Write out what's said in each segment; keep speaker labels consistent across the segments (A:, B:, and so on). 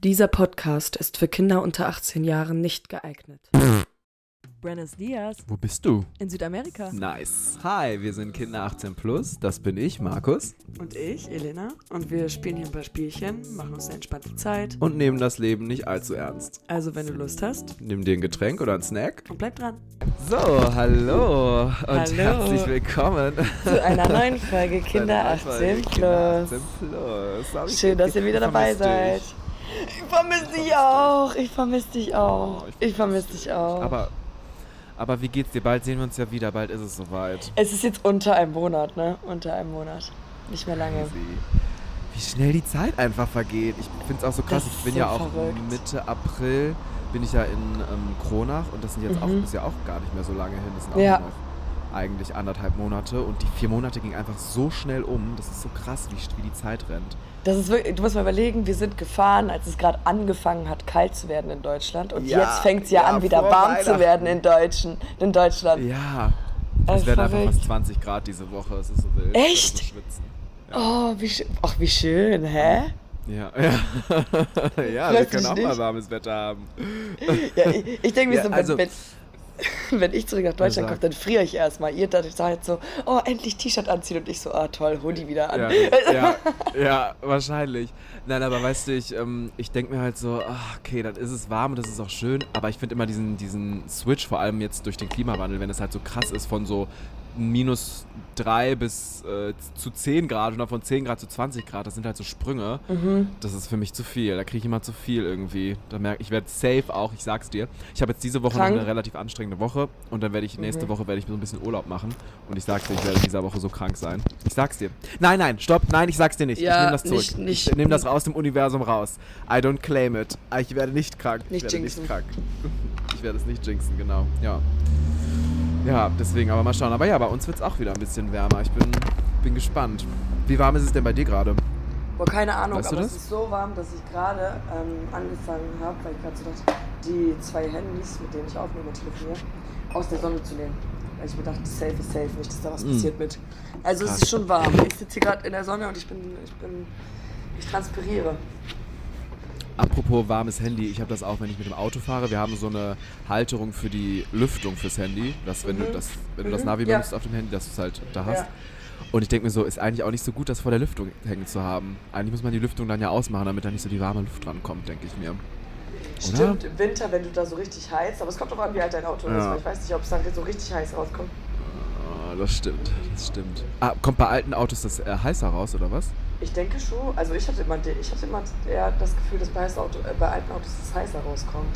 A: Dieser Podcast ist für Kinder unter 18 Jahren nicht geeignet.
B: Buenos Dias.
C: Wo bist du?
B: In Südamerika.
C: Nice. Hi, wir sind Kinder 18+. Das bin ich, Markus.
A: Und ich, Elena. Und wir spielen hier ein paar Spielchen, machen uns eine entspannte Zeit.
C: Und nehmen das Leben nicht allzu ernst.
A: Also, wenn du Lust hast,
C: Nimm dir ein Getränk oder einen Snack.
A: und bleib dran.
C: So, hallo und
A: Hallo.
C: herzlich willkommen
A: Zu einer neuen Folge Kinder 18
C: Kinder
A: Plus.
C: 18+. Hab ich
A: Schön, dass ihr wieder dabei
C: vermisst
A: seid.
C: dich.
A: Ich vermisse dich auch. Ich vermisse dich auch. Ich vermisse dich auch.
C: Aber wie geht's dir? Bald sehen wir uns ja wieder, bald ist es soweit.
A: Es ist jetzt unter einem Monat, ne? Unter einem Monat. Nicht mehr lange.
C: Wie schnell die Zeit einfach vergeht. Ich finde es auch so krass.
A: Das ist
C: Ich bin
A: so
C: ja auch
A: verrückt.
C: Mitte April bin ich ja in Kronach und das sind jetzt ist ja auch gar nicht mehr so lange hin. Das sind auch
A: Ja.
C: nur noch eigentlich 1,5 Monate und die 4 Monate gingen einfach so schnell um. Das ist so krass, wie die Zeit rennt.
A: Das ist wirklich, du musst mal überlegen, wir sind gefahren, als es gerade angefangen hat, kalt zu werden in Deutschland. Und
C: Ja,
A: jetzt fängt es ja
C: ja,
A: an, wieder
C: vor
A: warm zu
C: Weihnachten.
A: werden in Deutschland.
C: Ja,
A: Das
C: es werden einfach
A: verrückt.
C: fast 20 Grad diese Woche. Es ist so wild.
A: Echt?
C: Ich werde so schwitzen.
A: Oh, wie schön, hä?
C: Ja, ja. Ja, wir
A: Freust
C: können
A: dich
C: auch mal
A: nicht?
C: warmes Wetter haben.
A: Ja, ich denke mir
C: Ja,
A: so,
C: also-
A: wenn ich zurück nach Deutschland komme,
C: sag.
A: dann friere ich erstmal. Ihr seid halt so, oh, endlich T-Shirt anziehen. Und ich so, ah toll, Hoodie wieder an.
C: Ja, wahrscheinlich. Nein, aber weißt du, ich denke mir halt so, okay, dann ist es warm und das ist auch schön, aber ich finde immer diesen Switch, vor allem jetzt durch den Klimawandel, wenn es halt so krass ist von so -3 bis zu 10 Grad oder von 10 Grad zu 20 Grad, das sind halt so Sprünge. Das ist für mich zu viel, da kriege ich immer zu viel irgendwie. Da merke ich, werde safe auch, ich sag's dir. Ich habe jetzt diese Woche
A: Krank?
C: noch eine relativ anstrengende Woche und dann werde ich nächste Woche so ein bisschen Urlaub machen und ich sag's dir, ich werde in dieser Woche so krank sein. Ich sag's dir. Nein, stopp, nein, ich sag's dir nicht.
A: Ja,
C: ich nehme das zurück.
A: nicht-
C: ich nehme das aus dem Universum raus. I don't claim it. Ich werde nicht krank.
A: Nicht
C: ich werde
A: jinxen.
C: nicht krank. Ich werde es nicht jinxen, genau. Ja, deswegen, aber mal schauen. Aber ja, bei uns wird es auch wieder ein bisschen wärmer. Ich bin gespannt. Wie warm ist es denn bei dir gerade?
A: Boah, keine Ahnung,
C: Weißt du
A: aber
C: das?
A: es ist so warm, dass ich gerade angefangen habe, weil ich gerade so dachte, die 2 Handys, mit denen ich aufnehme und telefoniere, aus der Sonne zu nehmen. Weil ich mir dachte, safe ist safe, nicht, dass da was passiert mit. Also
C: Krass.
A: es ist schon warm. Ich sitze hier gerade in der Sonne und ich transpiriere.
C: Apropos warmes Handy, ich habe das auch, wenn ich mit dem Auto fahre. Wir haben so eine Halterung für die Lüftung fürs Handy, dass wenn du das Navi
A: Ja.
C: benutzt auf dem Handy, dass du es halt da hast.
A: Ja.
C: Und ich denke mir so, ist eigentlich auch nicht so gut, das vor der Lüftung hängen zu haben. Eigentlich muss man die Lüftung dann ja ausmachen, damit da nicht so die warme Luft dran kommt, denke ich mir.
A: Stimmt, im Winter, wenn du da so richtig heizt, aber es kommt auch an, wie alt dein Auto ist,
C: Ja.
A: weil ich weiß nicht, ob es dann so richtig heiß rauskommt.
C: Das stimmt. Kommt bei alten Autos das heißer raus, oder was?
A: Ich denke schon, also ich hatte immer eher das Gefühl, dass bei alten Autos das heißer rauskommt.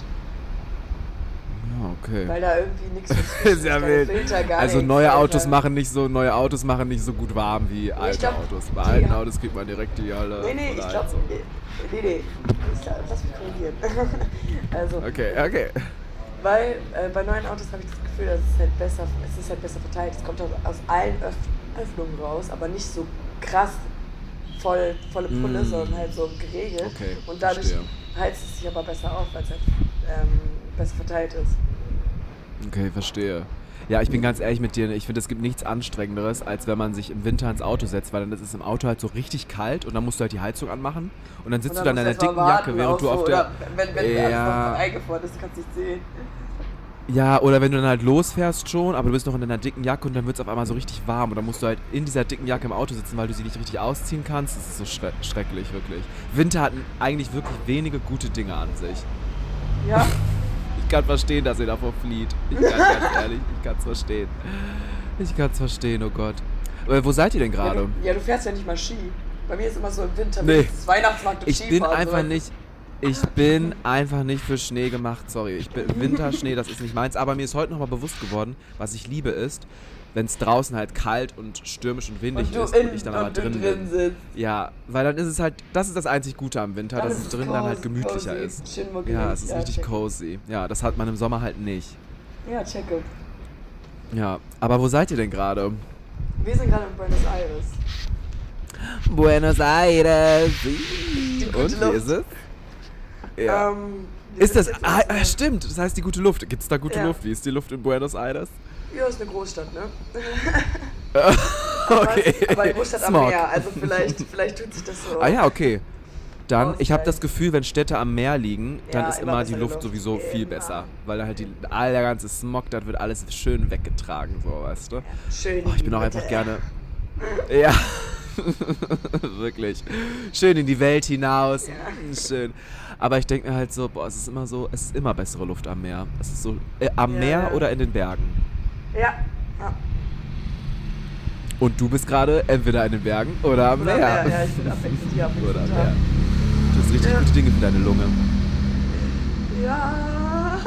C: Ja, okay.
A: Weil da irgendwie nichts
C: Ist ja wild.
A: Filter, gar
C: Also
A: nichts,
C: neue
A: Alter.
C: Autos machen nicht so gut warm wie alte
A: glaub,
C: Autos. Bei
A: die-
C: alten Autos kriegt man direkt die Halle.
A: Nee, ich glaube, lass mich korrigieren. Also,
C: Okay.
A: weil bei neuen Autos habe ich das Gefühl, dass es ist halt besser verteilt. Es kommt aus allen Öffnungen raus, aber nicht so krass volle Pulle, sondern halt so geregelt.
C: Okay,
A: Und dadurch
C: verstehe.
A: heizt es sich aber besser auf, weil es halt besser verteilt ist.
C: Okay, verstehe. Ja, ich bin ganz ehrlich mit dir, ich finde, es gibt nichts Anstrengenderes, als wenn man sich im Winter ins Auto setzt, weil dann ist es im Auto halt so richtig kalt und dann musst du halt die Heizung anmachen und dann sitzt du dann in einer dicken Jacke, während du auf der...
A: Wenn alles
C: Ja.
A: noch eingefroren ist, kannst du nicht sehen.
C: Ja, oder wenn du dann halt losfährst schon, aber du bist noch in einer dicken Jacke und dann wird es auf einmal so richtig warm und dann musst du halt in dieser dicken Jacke im Auto sitzen, weil du sie nicht richtig ausziehen kannst. Das ist so schrecklich, wirklich. Winter hat eigentlich wirklich wenige gute Dinge an sich.
A: Ja.
C: Ich kann verstehen, dass ihr davor flieht. Ich kann ganz ehrlich, ich kann es verstehen. Ich kann es verstehen, oh Gott. Wo seid ihr denn gerade?
A: Ja, du fährst ja nicht mal Ski. Bei mir ist immer so im Winter,
C: Nee.
A: das ist Weihnachtsmarkt und
C: Ich bin
A: Skifahren,
C: einfach
A: so.
C: nicht... Ich bin einfach nicht für Schnee gemacht, sorry. Winterschnee, das ist nicht meins. Aber mir ist heute nochmal bewusst geworden, was ich liebe ist, wenn es draußen halt kalt und stürmisch und windig
A: Und du
C: ist und ich dann aber drin bin.
A: sitzt.
C: Ja, weil dann ist es halt, das ist das einzig Gute am Winter,
A: Dann
C: dass
A: ist
C: es
A: es
C: drin dann halt
A: cozy,
C: gemütlicher
A: cozy.
C: ist.
A: Schön muckelig.
C: Ja, es ist richtig
A: check.
C: cozy. Ja, das hat man im Sommer halt nicht.
A: Ja, checke.
C: Ja, aber wo seid ihr denn gerade?
A: Wir sind gerade in Buenos Aires.
C: Buenos Aires.
A: gute
C: Und wie
A: Luft.
C: ist es? Ja.
A: Wir
C: Ist das,
A: sind jetzt
C: stimmt, das heißt die gute Luft. Gibt es da gute
A: Ja.
C: Luft? Wie ist die Luft in Buenos Aires?
A: Ja, ist eine Großstadt, ne?
C: Okay.
A: Aber eine Großstadt am
C: Smog.
A: Meer, also vielleicht tut sich das so.
C: Ah ja, okay. Dann, ich habe das Gefühl, wenn Städte am Meer liegen, dann
A: Ja,
C: ist
A: immer
C: immer die
A: bessere
C: Luft
A: Luft.
C: sowieso viel
A: Immer.
C: besser. Weil da halt all der ganze Smog, das wird alles schön weggetragen, so, weißt du?
A: Schön.
C: Oh, ich bin auch einfach gerne... Ja, wirklich. Schön in die Welt hinaus. Schön. Aber ich denke mir halt so, boah, es ist immer bessere Luft am Meer. Es ist so, am
A: Ja,
C: Meer
A: ja.
C: oder in den Bergen.
A: Ja.
C: Und du bist gerade entweder in den Bergen oder am Meer.
A: Ja, ich bin abwechselnd hier am
C: Oder am
A: nächsten
C: Meer.
A: Tag.
C: Du hast richtig
A: Ja.
C: gute Dinge für deine Lunge.
A: Ja.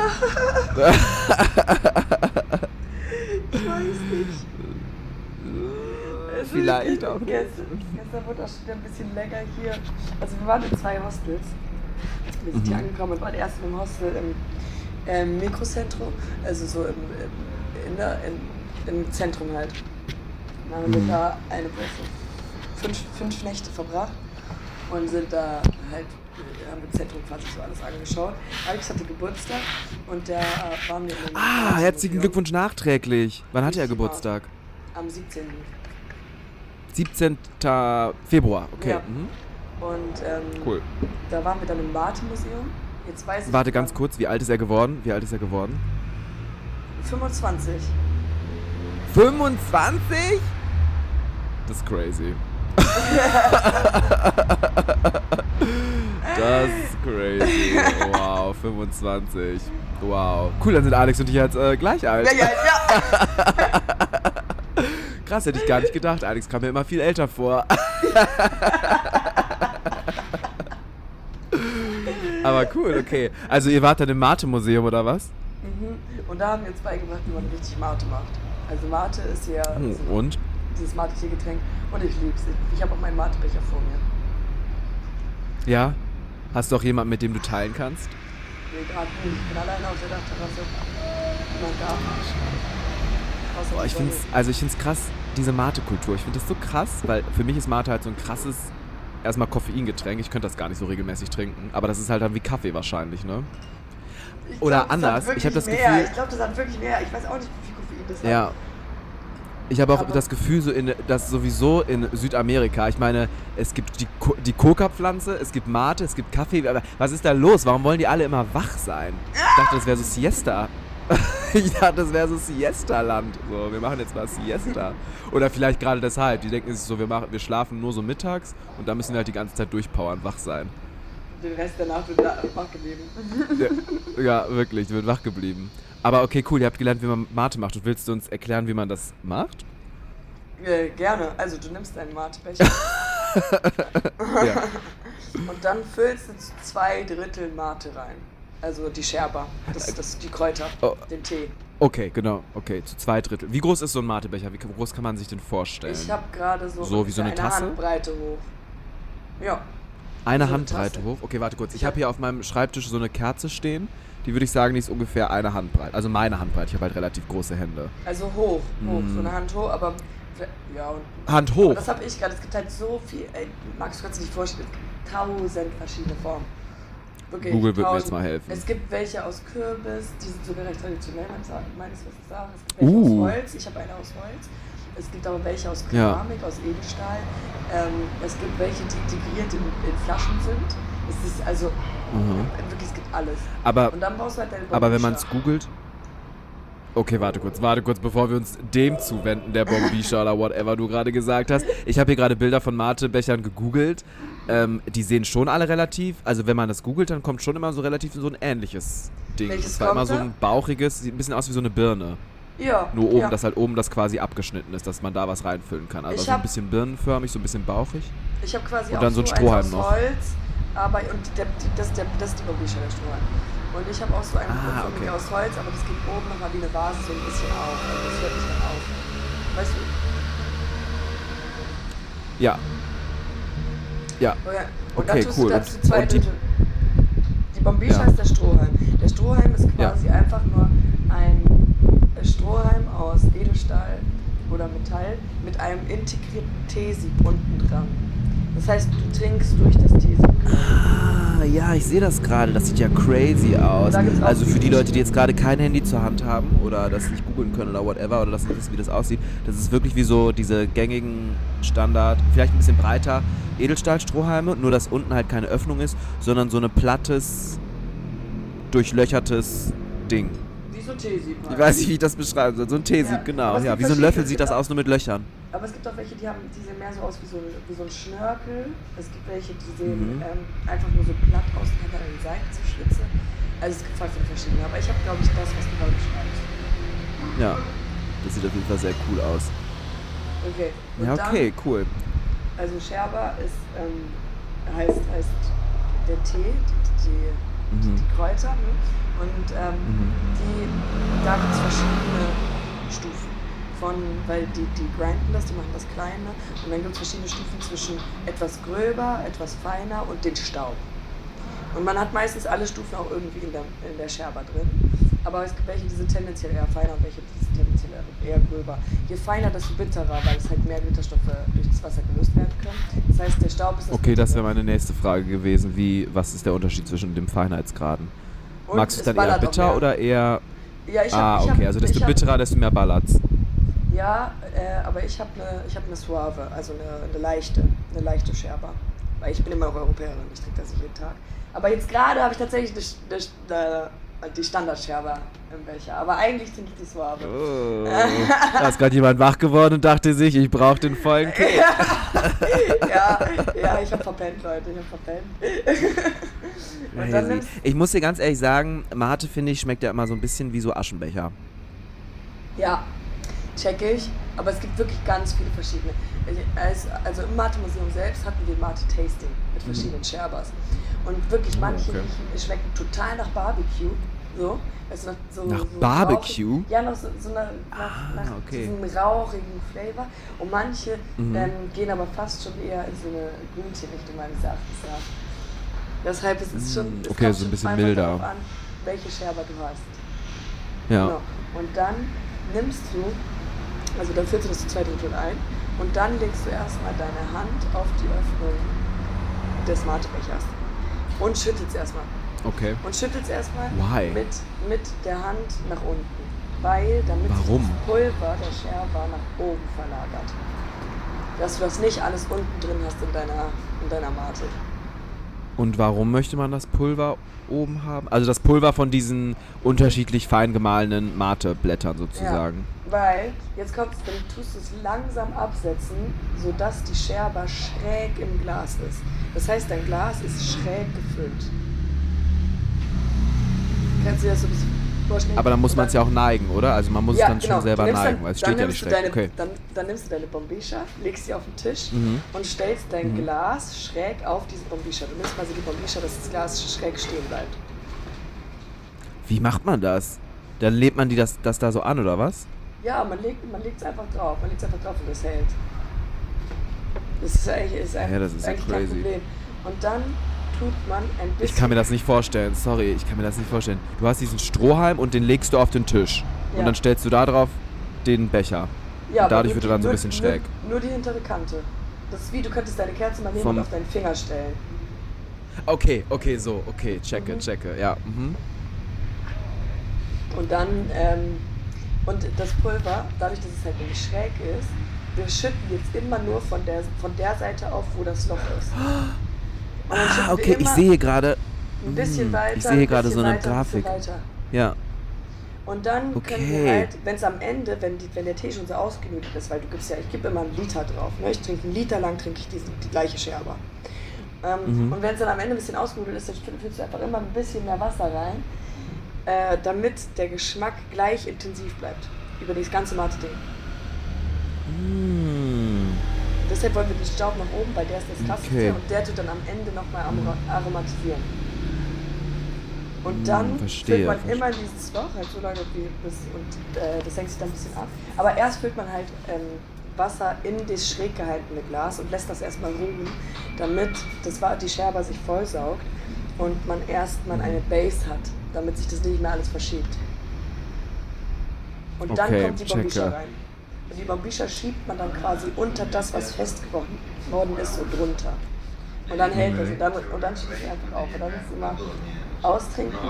A: Ich weiß nicht. Also
C: Vielleicht auch nicht.
A: Gestern wurde auch schon wieder ein bisschen länger hier. Also wir waren in 2 Hostels. Wir sind hier angekommen und waren erst in einem Hostel im Mikrozentrum, also so im Zentrum halt. Dann haben wir da eine Woche, 5 Nächte verbracht und sind da halt, haben im Zentrum quasi so alles angeschaut. Alex hatte Geburtstag und da waren wir in einem
C: Herzlichen Glückwunsch nachträglich. Wann hatte er Geburtstag?
A: Am 17.
C: 17. Februar, okay.
A: Ja.
C: Mhm.
A: Und
C: Cool.
A: da waren wir dann im Mate-Museum. Jetzt weiß ich
C: Warte ganz kurz, wie alt ist er geworden?
A: 25.
C: 25? Das ist crazy. Das ist crazy. Wow, 25. Wow. Cool, dann sind Alex und ich jetzt gleich alt.
A: Ja.
C: Krass, hätte ich gar nicht gedacht. Alex kam mir immer viel älter vor. Aber cool, okay. Also ihr wart dann im Mate-Museum oder was?
A: Und da haben wir uns beigebracht, wie man richtig Mate macht. Also Mate ist ja
C: Und?
A: dieses Mate-Tiergetränk und ich lieb's. Ich habe auch meinen Mate-Becher vor mir.
C: Ja? Hast du auch jemanden, mit dem du teilen kannst?
A: Nee, gerade nicht. Ich bin alleine auf der Dachterrasse. Niemand da. Außer
C: Boah, ich find's krass, diese Mate-Kultur. Ich finde das so krass, weil für mich ist Mate halt so ein krasses, erstmal Koffeingetränk. Ich könnte das gar nicht so regelmäßig trinken. Aber das ist halt dann wie Kaffee wahrscheinlich, ne? Oder anders. Ich habe das Gefühl...
A: Ich glaube, das hat wirklich mehr. Ich weiß auch nicht, wie viel Koffein das hat.
C: Ja. Ich habe auch
A: Aber-
C: das Gefühl, dass sowieso in Südamerika, ich meine, es gibt die Coca-Pflanze, es gibt Mate, es gibt Kaffee, aber was ist da los? Warum wollen die alle immer wach sein? Ich dachte, das wäre so Siesta. Ich dachte, das wäre so Siesta-Land. So, wir machen jetzt mal Siesta. Oder vielleicht gerade deshalb. Die denken sich so, wir schlafen nur so mittags und dann müssen wir halt die ganze Zeit durchpowern, wach sein.
A: Den Rest der Nacht wird wach geblieben.
C: Ja, wirklich, wird wach geblieben. Aber okay, cool, ihr habt gelernt, wie man Mate macht. Und willst du uns erklären, wie man das macht?
A: Gerne. Also du nimmst deinen Matebecher
C: Ja.
A: und dann füllst du 2/3 Mate rein. Also die Scherba, die Kräuter,
C: Oh.
A: den Tee.
C: Okay, genau. Okay, zu 2/3. Wie groß ist so ein Matebecher? Wie groß kann man sich den vorstellen?
A: Ich habe gerade
C: So wie so eine Tasse?
A: Handbreite hoch. Ja.
C: Eine
A: so eine
C: Handbreite
A: Tasse.
C: hoch? Okay, warte kurz. Ich habe hier auf meinem Schreibtisch so eine Kerze stehen. Die würde ich sagen, die ist ungefähr eine Handbreite. Also meine Handbreite. Ich habe halt relativ große Hände.
A: Also hoch, so eine Hand hoch, aber ja.
C: Hand
A: Und
C: hoch?
A: das habe ich gerade. Es gibt halt so viel, Max, du kannst dir nicht vorstellen, es gibt 1000 verschiedene Formen. Wirklich,
C: Google wird mir
A: 1000.
C: jetzt mal helfen.
A: Es gibt welche aus Kürbis, die sind sogar recht traditionell, meines Wissens nach. Es gibt welche aus Holz, ich habe eine aus Holz. Es gibt aber welche aus Keramik, aus Edelstahl. Es gibt welche, die integriert in Flaschen sind. Es ist also, wirklich, es gibt alles.
C: Aber,
A: Und dann brauchst du halt deine
C: aber wenn man
A: Bombisha.
C: es googelt... Okay, warte kurz, bevor wir uns dem zuwenden, der Bombisha oder whatever du gerade gesagt hast. Ich habe hier gerade Bilder von Matebechern gegoogelt. Die sehen schon alle relativ, also wenn man das googelt, dann kommt schon immer so relativ so ein ähnliches Ding.
A: Welches
C: Das war immer
A: kommt
C: so
A: da?
C: ein bauchiges, sieht ein bisschen aus wie so eine Birne.
A: Ja.
C: Nur oben,
A: ja.
C: dass halt oben das quasi abgeschnitten ist, dass man da was reinfüllen kann. Also
A: Ich
C: so ein
A: hab-
C: bisschen birnenförmig, so ein bisschen bauchig.
A: Ich habe quasi
C: Und
A: auch
C: dann so ein
A: eins
C: Strohhalm
A: aus
C: noch.
A: Holz, aber das ist die Bombisha, der Strohhalm. Und ich habe auch so einen
C: okay.
A: aus Holz, aber das geht oben nochmal wie eine Vase so ein bisschen auf. Also das hört nicht mehr auf. Weißt du?
C: Ja. Ja.
A: Und
C: Okay,
A: dann tust
C: cool.
A: du dazu
C: Und
A: 2/3. Die Bombisha
C: Ja.
A: ist der Strohhalm. Der Strohhalm ist quasi einfach nur ein Strohhalm aus Edelstahl oder Metall mit einem integrierten Teesieb unten dran. Das heißt, du trinkst durch das Teesieb.
C: ja, ich sehe das gerade. Das sieht ja crazy aus.
A: Da gibt's auch
C: Also für die Leute, die
A: verschiedene.
C: jetzt gerade kein Handy zur Hand haben oder das nicht googeln können oder whatever oder das nicht wissen, wie das aussieht, das ist wirklich wie so diese gängigen Standard, vielleicht ein bisschen breiter Edelstahlstrohhalme, nur dass unten halt keine Öffnung ist, sondern so ein plattes, durchlöchertes Ding.
A: Wie so Teesieb halt.
C: Ich weiß nicht, wie ich das beschreiben soll. So ein Teesieb,
A: Ja,
C: genau.
A: aber es
C: Ja,
A: gibt
C: wie so ein
A: verschiedene,
C: Löffel
A: es
C: sieht
A: gibt
C: das
A: auch-
C: aus, nur mit Löchern.
A: Aber es gibt auch welche, die sehen mehr so aus wie so ein Schnörkel. Es gibt welche, die sehen einfach nur so platt aus, die haben dann an den Seiten so Schlitze. Also es gibt voll viele verschiedene. Aber ich habe, glaube ich, das, was du gerade beschreibst.
C: Ja, das sieht auf jeden Fall sehr cool aus.
A: Okay. Und
C: Ja, okay, cool.
A: Also Sherba ist, heißt der Tee, die Kräuter. Ne? Und da gibt es verschiedene Stufen. Weil die grinden das, die machen das kleine. Und dann gibt es verschiedene Stufen zwischen etwas gröber, etwas feiner und den Staub. Und man hat meistens alle Stufen auch irgendwie in der Sherba drin. Aber es gibt welche, die sind tendenziell eher feiner und welche, die sind tendenziell eher gröber. Je feiner, desto bitterer, weil es halt mehr Bitterstoffe durch das Wasser gelöst werden können. Das heißt, der Staub ist das
C: Okay, das
A: Bittere.
C: wäre meine nächste Frage gewesen. Was ist der Unterschied zwischen den Feinheitsgraden?
A: Und
C: Magst du es
A: es
C: dann eher
A: ballert auch
C: bitter
A: mehr.
C: oder eher...
A: Ja,
C: okay, also desto bitterer, desto mehr ballert's.
A: Ja, aber ich habe eine Suave, also eine leichte Sherba. Weil ich bin immer noch Europäerin, ich trinke das nicht jeden Tag. Aber jetzt gerade habe ich tatsächlich die Standard-Sherba im Becher. Aber eigentlich trinke ich die Suave.
C: Oh. Da ist gerade jemand wach geworden und dachte sich, ich brauche den vollen Kick.
A: ja, ich habe verpennt, Leute, Und dann nimmst
C: Ich muss dir ganz ehrlich sagen, Mate, finde ich, schmeckt ja immer so ein bisschen wie so Aschenbecher.
A: Ja, check ich. Aber es gibt wirklich ganz viele verschiedene. Also im Mate-Museum selbst hatten wir Mate-Tasting mit verschiedenen Sherbas. Und wirklich manche schmecken total nach Barbecue. So. Also
C: Nach
A: so
C: Barbecue?
A: Rauchig, ja, nach nach
C: okay.
A: diesem rauchigen Flavor. Und manche gehen aber fast schon eher in so eine Grüntee-Richtung meines Erachtens nach. Deshalb ist es schon. Es
C: Okay,
A: kommt
C: so ein
A: schon
C: bisschen
A: einfach
C: milder.
A: darauf an, welche Sherba du hast.
C: Ja.
A: Genau. Und dann nimmst du, also dann füllst du das zu 2 Drittel ein und dann legst du erstmal deine Hand auf die Öffnung des Matebechers und schüttelst erstmal.
C: Okay.
A: Und schüttelst erstmal
C: Why?
A: mit der Hand nach unten. Damit sich
C: Warum?
A: das Pulver der Sherba nach oben verlagert. Dass du das nicht alles unten drin hast in deiner Mate.
C: Und warum möchte man das Pulver oben haben? Also das Pulver von diesen unterschiedlich fein gemahlenen Mate-Blättern sozusagen.
A: Ja, weil, jetzt kommst du, dann tust du es langsam absetzen, sodass die Sherba schräg im Glas ist. Das heißt, dein Glas ist schräg gefüllt. Kannst du dir das so ein bisschen vorstellen?
C: Aber dann muss man es ja auch neigen, oder? Also man muss es dann schon selber
A: Du nimmst
C: neigen, weil es steht ja nicht schräg. Okay.
A: Dann nimmst du deine Bombisha, legst sie auf den Tisch
C: Mhm.
A: und stellst dein Glas schräg auf diese Bombisha. Du nimmst quasi die Bombisha, dass das Glas schräg stehen bleibt.
C: Wie macht man das? Dann lebt man das da so an, oder was?
A: Ja, man legt es einfach drauf. Man legt es einfach drauf und das hält. Das ist eigentlich
C: das ist ja
A: eigentlich
C: crazy.
A: kein Problem. Und dann tut man ein bisschen...
C: Ich kann mir das nicht vorstellen, sorry, ich kann mir das nicht vorstellen. Du hast diesen Strohhalm und den legst du auf den Tisch.
A: Ja.
C: Und dann stellst du da drauf den Becher.
A: Ja,
C: und dadurch
A: aber
C: wird er dann so ein bisschen schräg.
A: Nur die hintere Kante. Das ist wie, du könntest deine Kerze mal nehmen und auf deinen Finger stellen.
C: Okay, checke, ja. Mhm.
A: Und dann, und das Pulver, dadurch, dass es halt nämlich schräg ist, wir schütten jetzt immer nur von der Seite auf, wo das Loch ist. Und dann schütten wir
C: Okay, ich
A: immer
C: sehe gerade...
A: ein bisschen weiter,
C: ich sehe gerade
A: ein
C: so eine
A: bisschen
C: Grafik.
A: weiter.
C: Ja.
A: Und dann können wir
C: Okay.
A: halt, wenn es am Ende, wenn der Tee schon so ausgenudelt ist, weil du gibst ja, ich gebe immer 1 Liter drauf, ne? Ich trinke 1 Liter lang, trinke ich die gleiche Sherba. Und wenn es dann am Ende ein bisschen ausgenudelt ist, dann füllst du einfach immer ein bisschen mehr Wasser rein, damit der Geschmack gleich intensiv bleibt, über das ganze Mate-Ding. Deshalb wollen wir den Staub nach oben, weil der ist das krasseste und der tut dann am Ende nochmal aromatisieren. Und dann füllt man immer dieses Loch, halt so lange das hängt sich dann ein bisschen ab. Aber erst füllt man halt Wasser in das schräg gehaltene Glas und lässt das erstmal ruhen, damit die Sherba sich vollsaugt und man erstmal eine Base hat, damit sich das nicht mehr alles verschiebt. Und dann kommt die Bombisha rein. Und die Bombisha schiebt man dann quasi unter das, was fest geworden ist, so drunter. Und dann hält das und dann schießt es einfach auf. Und dann ist es immer austrinken.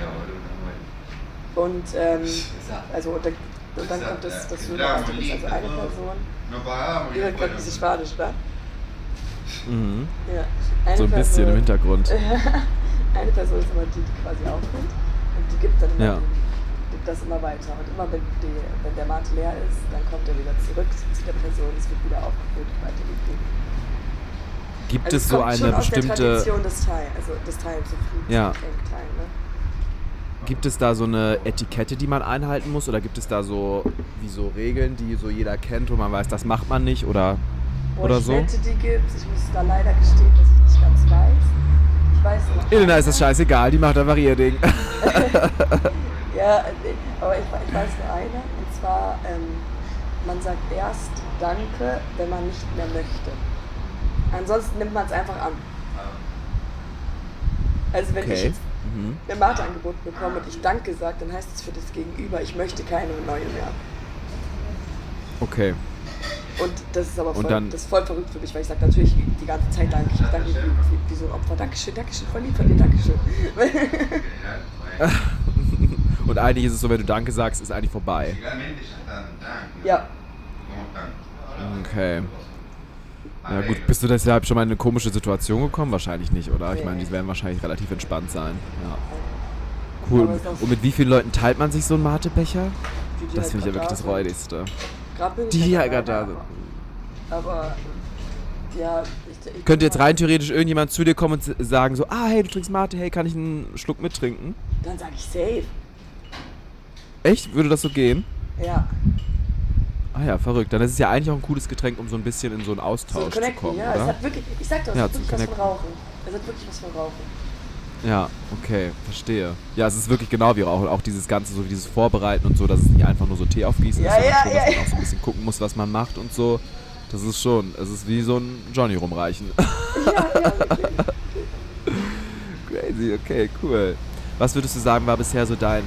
A: Und, und dann kommt das Süße, also eine Person. Ihr hört gerade ein bisschen Spanisch, oder?
C: Mhm.
A: Ja.
C: So ein bisschen im Hintergrund.
A: Eine Person ist immer die quasi aufnimmt und die gibt dann immer,
C: Ja.
A: gibt das immer weiter. Und immer wenn der Mate leer ist, dann kommt er wieder zurück zu der Person, es wird wieder aufgefüllt und weitergegeben.
C: Gibt
A: Also
C: es so
A: kommt
C: eine
A: schon aus der
C: bestimmte...
A: Tradition des Teilens, so viel
C: Ja.
A: Teilen, ne?
C: Gibt es da so eine Etikette, die man einhalten muss? Oder gibt es da so Regeln, die so jeder kennt, wo man weiß, das macht man nicht oder
A: Ich
C: so?
A: wette, die gibt's. Ich muss da leider gestehen, dass ich nicht ganz weiß. Ich weiß noch.
C: Elena ist das scheißegal, die macht einfach ihr Ding.
A: Ja, aber ich weiß nur eine. Und zwar, man sagt erst Danke, wenn man nicht mehr möchte. Ansonsten nimmt man es einfach an. Also wenn ich jetzt eine Mate angeboten bekomme und ich Danke sage, dann heißt es für das Gegenüber, ich möchte keine neue mehr.
C: Okay.
A: Und das ist aber voll,
C: dann-
A: das ist voll verrückt für mich, weil ich sage natürlich die ganze Zeit Danke. Ich danke wie so ein Opfer. Dankeschön, Dankeschön, voll lieb von dir, Dankeschön.
C: Und eigentlich ist es so, wenn du Danke sagst, ist eigentlich vorbei.
A: Ja.
C: Okay. Ja gut, bist du deshalb schon mal in eine komische Situation gekommen? Wahrscheinlich nicht, oder? Ich meine, die werden wahrscheinlich relativ entspannt sein. Ja. Cool.
A: Aber es ist auch-
C: Und mit wie vielen Leuten teilt man sich so einen Matebecher?
A: Die
C: Das
A: halt
C: finde ich ja
A: grad
C: wirklich
A: da
C: das
A: sind.
C: Räudigste.
A: Grad bin ich
C: Die
A: halt
C: ja gerade da
A: dabei,
C: sind.
A: Aber ja, ich
C: Könnte jetzt rein theoretisch irgendjemand zu dir kommen und sagen so, ah, hey, du trinkst Mate, hey, kann ich einen Schluck mittrinken?
A: Dann sage ich safe.
C: Echt? Würde das so gehen?
A: Ja.
C: Ah ja, verrückt. Dann ist es ja eigentlich auch ein cooles Getränk, um so ein bisschen in so einen
A: So
C: Austausch zu
A: connecten,
C: kommen,
A: ja. Es
C: oder?
A: hat wirklich, ich sag doch, es
C: Ja,
A: hat
C: zum
A: wirklich was von
C: Connecten.
A: Rauchen. Es hat wirklich was von Rauchen.
C: Ja, okay, verstehe. Ja, es ist wirklich genau wie Rauchen. Auch dieses Ganze, so wie dieses Vorbereiten und so, dass es nicht einfach nur so Tee aufgießen
A: Ja,
C: ist, sondern
A: ja,
C: schon,
A: ja,
C: dass man
A: ja.
C: auch so ein bisschen gucken muss, was man macht und so. Das ist schon, es ist wie so ein Johnny rumreichen.
A: Ja, wirklich.
C: Crazy, okay, cool. Was würdest du sagen, war bisher so deine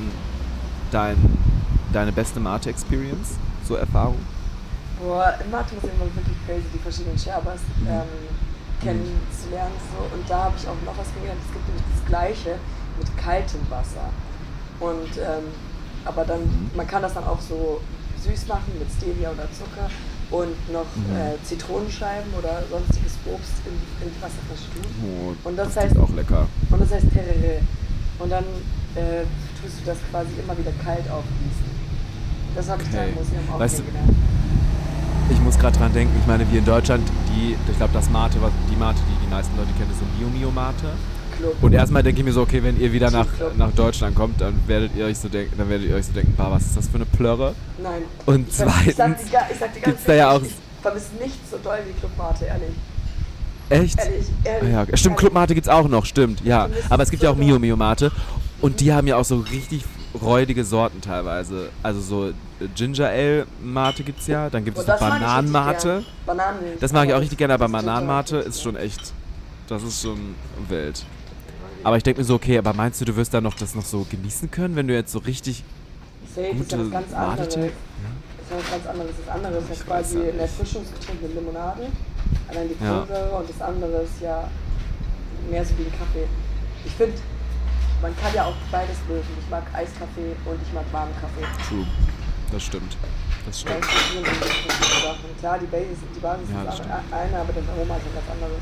C: beste Mate-Experience? So Erfahrung?
A: Boah, im Mathe muss ich immer wirklich crazy, die verschiedenen Sherbers kennenzulernen. So. Und da habe ich auch noch was gelernt. Es gibt nämlich das Gleiche mit kaltem Wasser. Und, aber dann, man kann das dann auch so süß machen mit Stevia oder Zucker und noch Zitronenscheiben oder sonstiges Obst in die Wasserflasche tun.
C: Oh,
A: Und das
C: klingt
A: heißt-
C: auch lecker.
A: Und das heißt Tereré. Und dann tust du das quasi immer wieder kalt aufgießen. Das habe ich da
C: Okay.
A: im Museum auch
C: Weißt du-
A: kennengelernt.
C: Ich muss gerade dran denken, ich meine, wir in Deutschland, ich glaube, die Mate, die die meisten Leute kennen, ist so Mio Mate.
A: Club.
C: Und erstmal denke ich mir so, okay, wenn ihr wieder nach
A: Club.
C: Deutschland kommt, dann werdet ihr euch so denken, bah, was ist das für eine Plörre?
A: Nein.
C: Und
A: Ich sag
C: zweitens,
A: die ganze
C: gibt's da ja auch-
A: Ich vermisse nicht so doll wie Club Mate, ehrlich.
C: echt?
A: Ehrlich.
C: Ah ja, stimmt,
A: ehrlich.
C: Club Mate gibt's auch noch, stimmt, ja.
A: vermisse
C: Aber es gibt
A: so
C: ja auch
A: doll.
C: Mio Mate und die haben ja auch so richtig räudige Sorten teilweise. Also so Ginger Ale Mate gibt's ja, dann gibt es
A: Und
C: noch
A: das mag ich richtig
C: Bananenmate.
A: gern. Bananen.
C: Das mag ich auch richtig gerne, aber
A: das ist
C: Bananenmate
A: total-
C: ist schon echt, das ist schon wild. Aber ich denke mir so, okay, aber meinst du wirst dann noch das noch so genießen können, wenn du jetzt so richtig
A: Safe ist ja
C: gute
A: was ganz
C: Mate
A: anderes.
C: trinkst?
A: Das ist ja was ganz anderes. Das andere ist ja
C: Ich
A: quasi
C: weiß ja
A: ein
C: nicht.
A: Erfrischungsgetränk mit Limonade. Allein die
C: Ja.
A: Kohlensäure und das andere ist ja mehr so wie ein Kaffee. Ich finde, man kann ja auch beides lösen. Ich mag Eiskaffee und ich mag warmen Kaffee.
C: True. Das stimmt. Das
A: Ja,
C: stimmt.
A: ich finde, das sind Sachen. Klar, die Basis
C: Ja, das
A: ist
C: stimmt.
A: eine, aber das Aroma ist ein ganz anderes.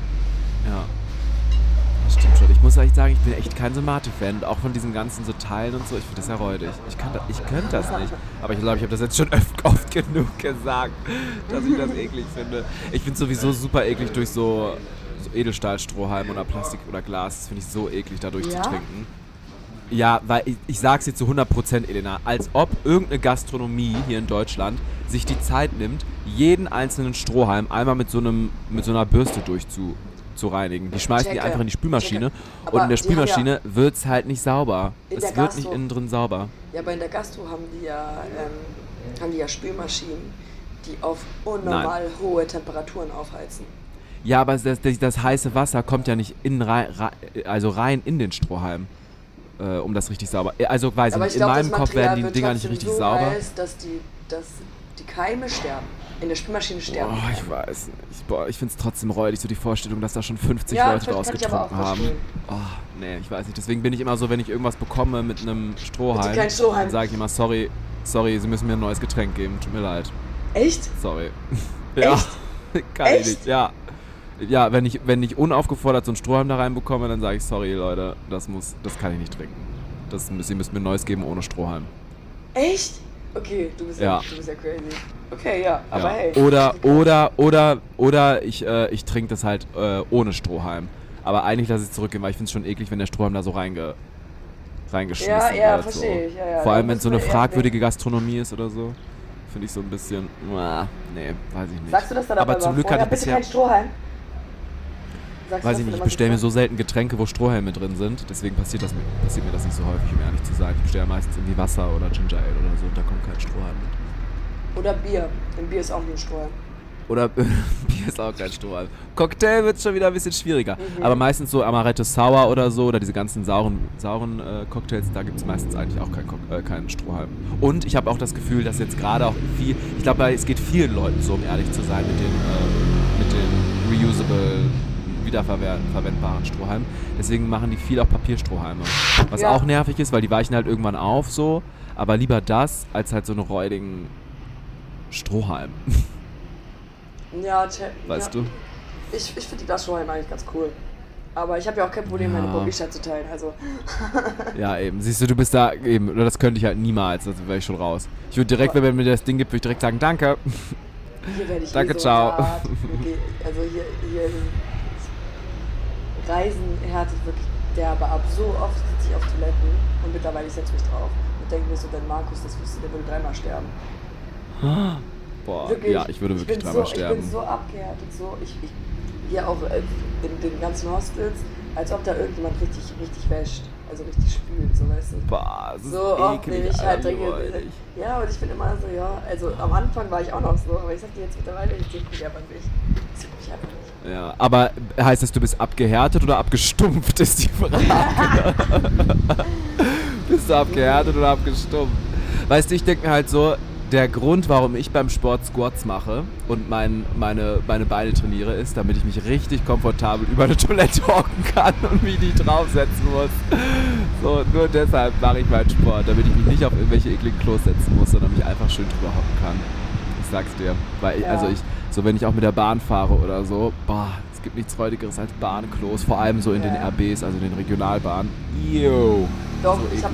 C: Ja. Das stimmt schon. Ich muss echt sagen, ich bin echt kein so Mate-Fan. Und auch von diesen ganzen so Teilen und so. Ich finde das ja räudig. Ich könnte das nicht. Aber ich glaube, ich habe das jetzt schon oft genug gesagt, dass ich das eklig finde. Ich finde sowieso super eklig durch so Edelstahlstrohhalm oder Plastik oder Glas. Das finde ich so eklig, da durchzutrinken. Ja, weil ich sag's dir zu 100%, Elena, als ob irgendeine Gastronomie hier in Deutschland sich die Zeit nimmt, jeden einzelnen Strohhalm einmal mit so einer Bürste zu reinigen. Die schmeißen die
A: Checke.
C: einfach in die Spülmaschine
A: Checke.
C: und
A: Aber
C: in der
A: die haben
C: Spülmaschine wird's halt nicht sauber.
A: In
C: Es
A: der
C: wird
A: Gastro-
C: nicht innen drin sauber.
A: Ja, aber in der Gastro haben die ja Spülmaschinen, die auf unnormal hohe Temperaturen aufheizen.
C: Ja, aber das heiße Wasser kommt ja nicht rein in den Strohhalm, um das richtig sauber. Also weiß ich
A: Aber
C: nicht,
A: ich
C: in
A: glaube,
C: meinem
A: das
C: Kopf werden
A: Material
C: die
A: wird
C: Dinger nicht
A: trotzdem
C: richtig
A: so
C: sauber.
A: heiß, dass die Keime sterben. in der Spülmaschine sterben.
C: Oh, ich weiß nicht. Boah, ich finde es trotzdem räudig, so die Vorstellung, dass da schon 50
A: Ja,
C: Leute
A: kann ich aber
C: rausgetrunken
A: auch
C: haben.
A: verstehen.
C: Oh, nee, ich weiß nicht. Deswegen bin ich immer so, wenn ich irgendwas bekomme mit einem Strohhalm,
A: kleinen Strohhalm.
C: dann sage ich immer, sorry, Sie müssen mir ein neues Getränk geben. Tut mir leid.
A: Echt?
C: Sorry. Ja,
A: Echt?
C: kann ich nicht. Ja. Ja, wenn ich unaufgefordert so einen Strohhalm da reinbekomme, dann sage ich, sorry Leute, das kann ich nicht trinken. Sie müssen mir ein neues geben ohne Strohhalm.
A: Echt? Okay, du bist ja crazy. Okay, ja, aber hey.
C: Oder ich trinke das halt ohne Strohhalm. Aber eigentlich lasse ich es zurückgehen, weil ich finde es schon eklig, wenn der Strohhalm da so reingeschmissen wird.
A: Verstehe ich. Ja,
C: vor allem, wenn es so eine fragwürdige Gastronomie ist oder so. Finde ich so ein bisschen, nee, weiß ich nicht.
A: Sagst du das dann aber
C: zum Glück hatte ich
A: bitte
C: bisher,
A: kein Strohhalm?
C: weiß ich nicht, ich bestelle mir so selten Getränke, wo Strohhalme drin sind. Deswegen passiert mir das nicht so häufig, um ehrlich zu sein. Ich bestelle meistens irgendwie Wasser oder Ginger Ale oder so und da kommt kein Strohhalm mit.
A: Oder Bier. Im Bier ist auch nur ein Strohhalm.
C: Oder Bier ist auch kein Strohhalm. Cocktail wird schon wieder ein bisschen schwieriger. Aber meistens so Amaretto Sour oder so, oder diese ganzen sauren Cocktails, da gibt es meistens eigentlich auch keinen Strohhalm. Und ich habe auch das Gefühl, dass jetzt gerade auch ich glaube, es geht vielen Leuten so, um ehrlich zu sein, mit den reusable, wiederverwendbaren Strohhalmen. Deswegen machen die viel auch Papierstrohhalme. Was auch nervig ist, weil die weichen halt irgendwann auf so, aber lieber das, als halt so einen räudigen Strohhalm.
A: Ja,
C: weißt du?
A: Ich finde die Glasstrohhalme eigentlich ganz cool. Aber ich habe ja auch kein Problem, meine Bobbystadt zu teilen, also.
C: Ja, eben. Siehst du, du bist da eben, oder das könnte ich halt niemals, also wäre ich schon raus. Ich würde direkt, wenn mir das Ding gibt, würde ich direkt sagen, danke.
A: Hier werde ich
C: danke, ciao.
A: Okay, also hier Reisen härtet wirklich derbe ab. So oft sitze ich auf Toiletten und mittlerweile setze ich mich drauf und denke mir so, wenn Markus das wüsste, der würde dreimal sterben.
C: Boah,
A: wirklich,
C: ja, ich würde wirklich dreimal sterben.
A: Ich bin so abgehärtet, ich hier auch in den ganzen Hostels, als ob da irgendjemand richtig wäscht, also richtig spült, so weißt du.
C: Boah, das ist
A: so oft nehme ich halt Dinge. Ja, und ich bin immer so, also am Anfang war ich auch noch so, aber ich sag dir jetzt mittlerweile, ich juckt mich einfach nicht. Das juckt mich einfach nicht.
C: Ja, aber heißt das, du bist abgehärtet oder abgestumpft, ist die Frage. Bist du abgehärtet oder abgestumpft? Weißt du, ich denke mir halt so, der Grund, warum ich beim Sport Squats mache und meine Beine trainiere, ist, damit ich mich richtig komfortabel über eine Toilette hocken kann und mich nicht draufsetzen muss. So, nur deshalb mache ich meinen Sport, damit ich mich nicht auf irgendwelche ekligen Klos setzen muss, sondern mich einfach schön drüber hocken kann. Ich sag's dir. Weil wenn ich auch mit der Bahn fahre oder so, es gibt nichts Räudigeres als Bahnklos, vor allem so in den RBs, also in den Regionalbahnen. Yo,
A: doch,
C: so
A: ich hatte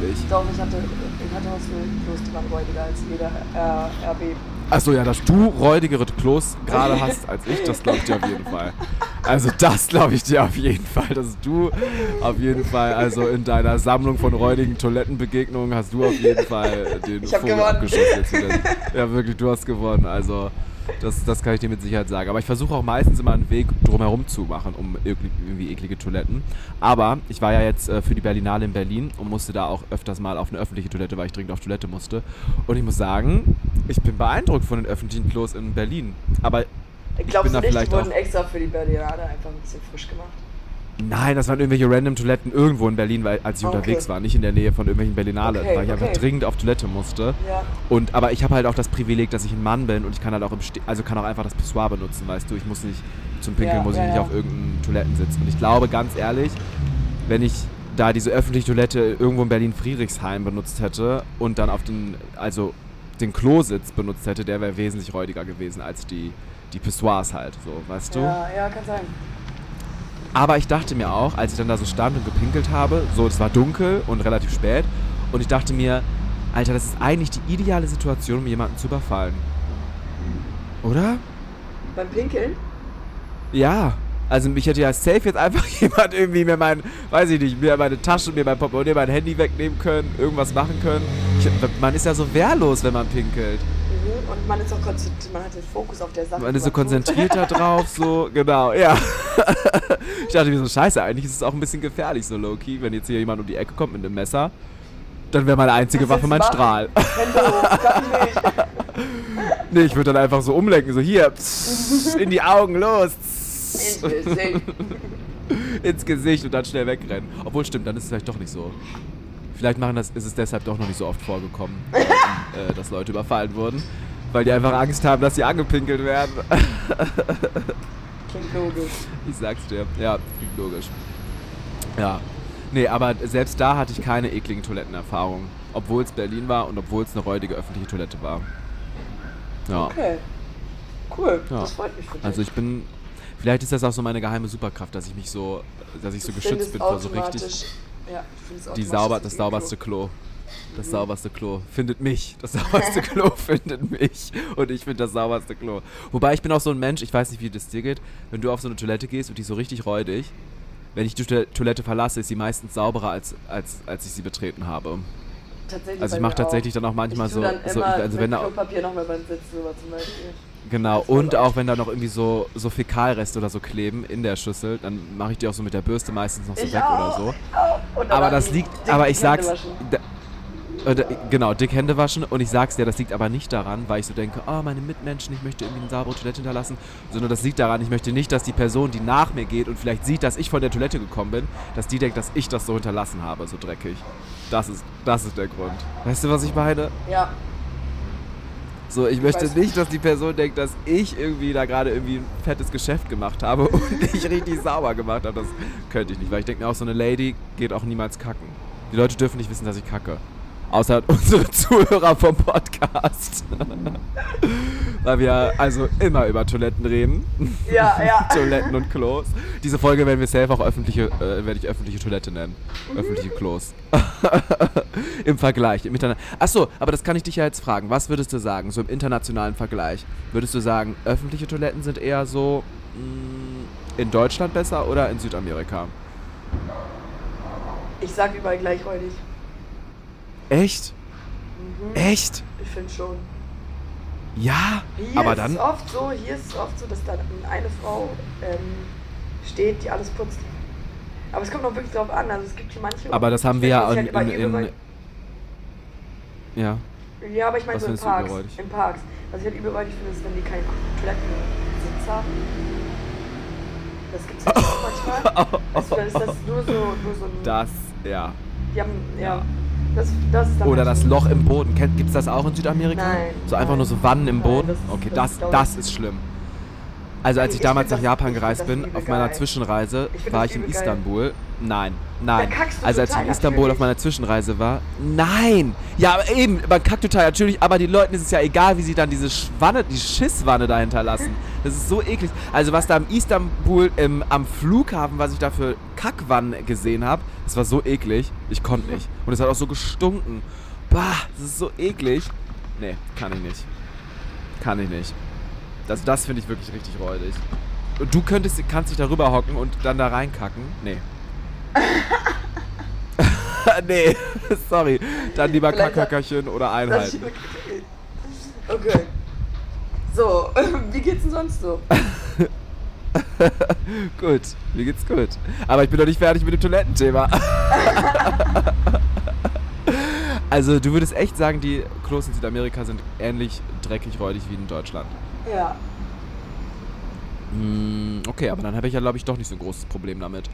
A: was für Klos, die waren räudiger als jeder RB.
C: Achso, ja, dass du räudigere Klos gerade hast als ich, das glaube ich dir auf jeden Fall. Also das glaube ich dir auf jeden Fall, dass du auf jeden Fall, also in deiner Sammlung von räudigen Toilettenbegegnungen hast du auf jeden Fall den Vogel abgeschossen. Ja, wirklich, du hast gewonnen, also das kann ich dir mit Sicherheit sagen. Aber ich versuche auch meistens immer einen Weg drumherum zu machen, um irgendwie eklige Toiletten. Aber ich war ja jetzt für die Berlinale in Berlin und musste da auch öfters mal auf eine öffentliche Toilette, weil ich dringend auf Toilette musste. Und ich muss sagen, ich bin beeindruckt von den öffentlichen Klos in Berlin. Aber
A: glaubst du nicht, die wurden extra für die Berlinale einfach ein bisschen frisch gemacht?
C: Nein, das waren irgendwelche random Toiletten irgendwo in Berlin, als ich unterwegs war, nicht in der Nähe von irgendwelchen Berlinale, weil ich einfach dringend auf Toilette musste. Ja. Aber ich habe halt auch das Privileg, dass ich ein Mann bin und ich kann halt auch kann auch einfach das Pissoir benutzen, weißt du, ich muss nicht zum Pinkeln, muss ich nicht auf irgendeinem Toilettensitz. Und ich glaube, ganz ehrlich, wenn ich da diese öffentliche Toilette irgendwo in Berlin-Friedrichshain benutzt hätte und dann auf den Klositz benutzt hätte, der wäre wesentlich räudiger gewesen als die Pissoirs halt, so, weißt du?
A: Ja, kann sein.
C: Aber ich dachte mir auch, als ich dann da so stand und gepinkelt habe, es war dunkel und relativ spät, und ich dachte mir, Alter, das ist eigentlich die ideale Situation, um jemanden zu überfallen. Oder?
A: Beim Pinkeln?
C: Ja. Also mich hätte ja safe jetzt einfach jemand irgendwie mir meine Tasche, mir mein Portemonnaie, mein Handy wegnehmen können, irgendwas machen können. Man ist ja so wehrlos, wenn man pinkelt.
A: Und man ist auch konzentriert, man hat den Fokus auf der Sache.
C: Man ist so konzentriert da drauf, so, genau, ja. Ich dachte mir so, scheiße, eigentlich ist es auch ein bisschen gefährlich, so low-key, wenn jetzt hier jemand um die Ecke kommt mit einem Messer, dann wäre meine einzige Waffe mein Strahl. Nee, ich würde dann einfach so umlenken, so hier, in die Augen, los.
A: Ins Gesicht.
C: Ins Gesicht und dann schnell wegrennen. Obwohl, stimmt, dann ist es vielleicht doch nicht so. Vielleicht ist es deshalb doch noch nicht so oft vorgekommen, dass Leute überfallen wurden. Weil die einfach Angst haben, dass sie angepinkelt werden.
A: Klingt logisch.
C: Ich sag's dir. Ja, klingt logisch. Ja. Nee, aber selbst da hatte ich keine ekligen Toilettenerfahrungen. Obwohl es Berlin war und obwohl es eine räudige öffentliche Toilette war. Ja.
A: Okay. Cool.
C: Ja.
A: Das freut mich für dich.
C: Also ich bin... Vielleicht ist das auch so meine geheime Superkraft, dass ich mich so... Dass ich so geschützt bin vor so richtig...
A: Ja, ich finde
C: Das sauberste Klo. Das sauberste Klo findet mich. Das sauberste Klo findet mich. Und ich finde das sauberste Klo. Wobei ich bin auch so ein Mensch, ich weiß nicht, wie das dir geht. Wenn du auf so eine Toilette gehst und die ist so richtig räudig, wenn ich die Toilette verlasse, ist sie meistens sauberer, als ich sie betreten habe.
A: Tatsächlich.
C: Also ich mache tatsächlich dann auch manchmal so...
A: Also wenn da Klopapier noch mal beim Sitzen oder zum Beispiel.
C: Genau, und auch wenn da noch irgendwie so Fäkalreste oder so kleben in der Schüssel, dann mache ich die auch so mit der Bürste meistens noch so weg oder so. Aber das liegt, aber ich sag's, genau, dick Hände waschen und ich sag's dir, das liegt aber nicht daran, weil ich so denke, oh, meine Mitmenschen, ich möchte irgendwie eine saubere Toilette hinterlassen, sondern das liegt daran, ich möchte nicht, dass die Person, die nach mir geht und vielleicht sieht, dass ich von der Toilette gekommen bin, dass die denkt, dass ich das so hinterlassen habe, so dreckig. Das ist der Grund. Weißt du, was ich meine?
A: Ja.
C: So, ich möchte nicht, dass die Person denkt, dass ich irgendwie da gerade irgendwie ein fettes Geschäft gemacht habe und ich richtig sauber gemacht habe. Das könnte ich nicht, weil ich denke mir auch, so eine Lady geht auch niemals kacken. Die Leute dürfen nicht wissen, dass ich kacke. Außer unsere Zuhörer vom Podcast. Weil wir also immer über Toiletten reden.
A: Ja, ja.
C: Toiletten und Klos. Diese Folge werden wir safe auch werde ich öffentliche Toilette nennen. Öffentliche Klos. Im Vergleich, im Internet. Achso, aber das kann ich dich ja jetzt fragen. Was würdest du sagen, so im internationalen Vergleich? Würdest du sagen, öffentliche Toiletten sind eher so in Deutschland besser oder in Südamerika?
A: Ich sag überall gleich räudig.
C: Echt? Echt?
A: Ich finde schon.
C: Ja,
A: Hier
C: aber
A: ist
C: dann...
A: Hier ist es oft so, dass da eine Frau steht, die alles putzt. Aber es kommt auch wirklich drauf an. Also es gibt hier manche...
C: Aber das haben wir ja
A: in
C: ja.
A: Ja, aber ich meine so in Parks.
C: Überräudig?
A: In Parks. Was ich halt überräudig finde, ist, wenn die keinen Toilettensitz haben. Das gibt's halt auch manchmal. Also dann ist das nur so ein...
C: Das, ja.
A: Die haben, ja. Das ist dann
C: Oder das Loch im Boden. Gibt's das auch in Südamerika?
A: Nein.
C: So einfach nur so Wannen im Boden?
A: Nein,
C: Okay,
A: das
C: das ist schlimm. Also als ich damals nach Japan gereist bin, auf meiner
A: geil.
C: Zwischenreise, war ich in
A: übel
C: Istanbul. Nein.
A: Da kackst du
C: Also als ich
A: total
C: in Istanbul
A: natürlich.
C: auf meiner Zwischenreise war, nein! Ja, aber eben, man kackt total natürlich, aber den Leuten ist es ja egal, wie sie dann diese die Schisswanne da hinterlassen. Das ist so eklig. Also was da im Istanbul am Flughafen, was ich da für Kackwannen gesehen habe, das war so eklig, ich konnte nicht. Und es hat auch so gestunken. Bah, das ist so eklig. Nee, kann ich nicht. Kann ich nicht. Das finde ich wirklich richtig räudig. Und du kannst dich darüber hocken und dann da reinkacken? Nee. Nee, sorry. Dann lieber Kackhöckerchen oder einhalten.
A: Okay. So, wie geht's denn sonst so?
C: Gut, mir geht's gut. Aber ich bin noch nicht fertig mit dem Toilettenthema. Also du würdest echt sagen, die Klos in Südamerika sind ähnlich dreckig räudig wie in Deutschland?
A: Ja.
C: Okay, aber dann habe ich ja, glaube ich, doch nicht so ein großes Problem damit.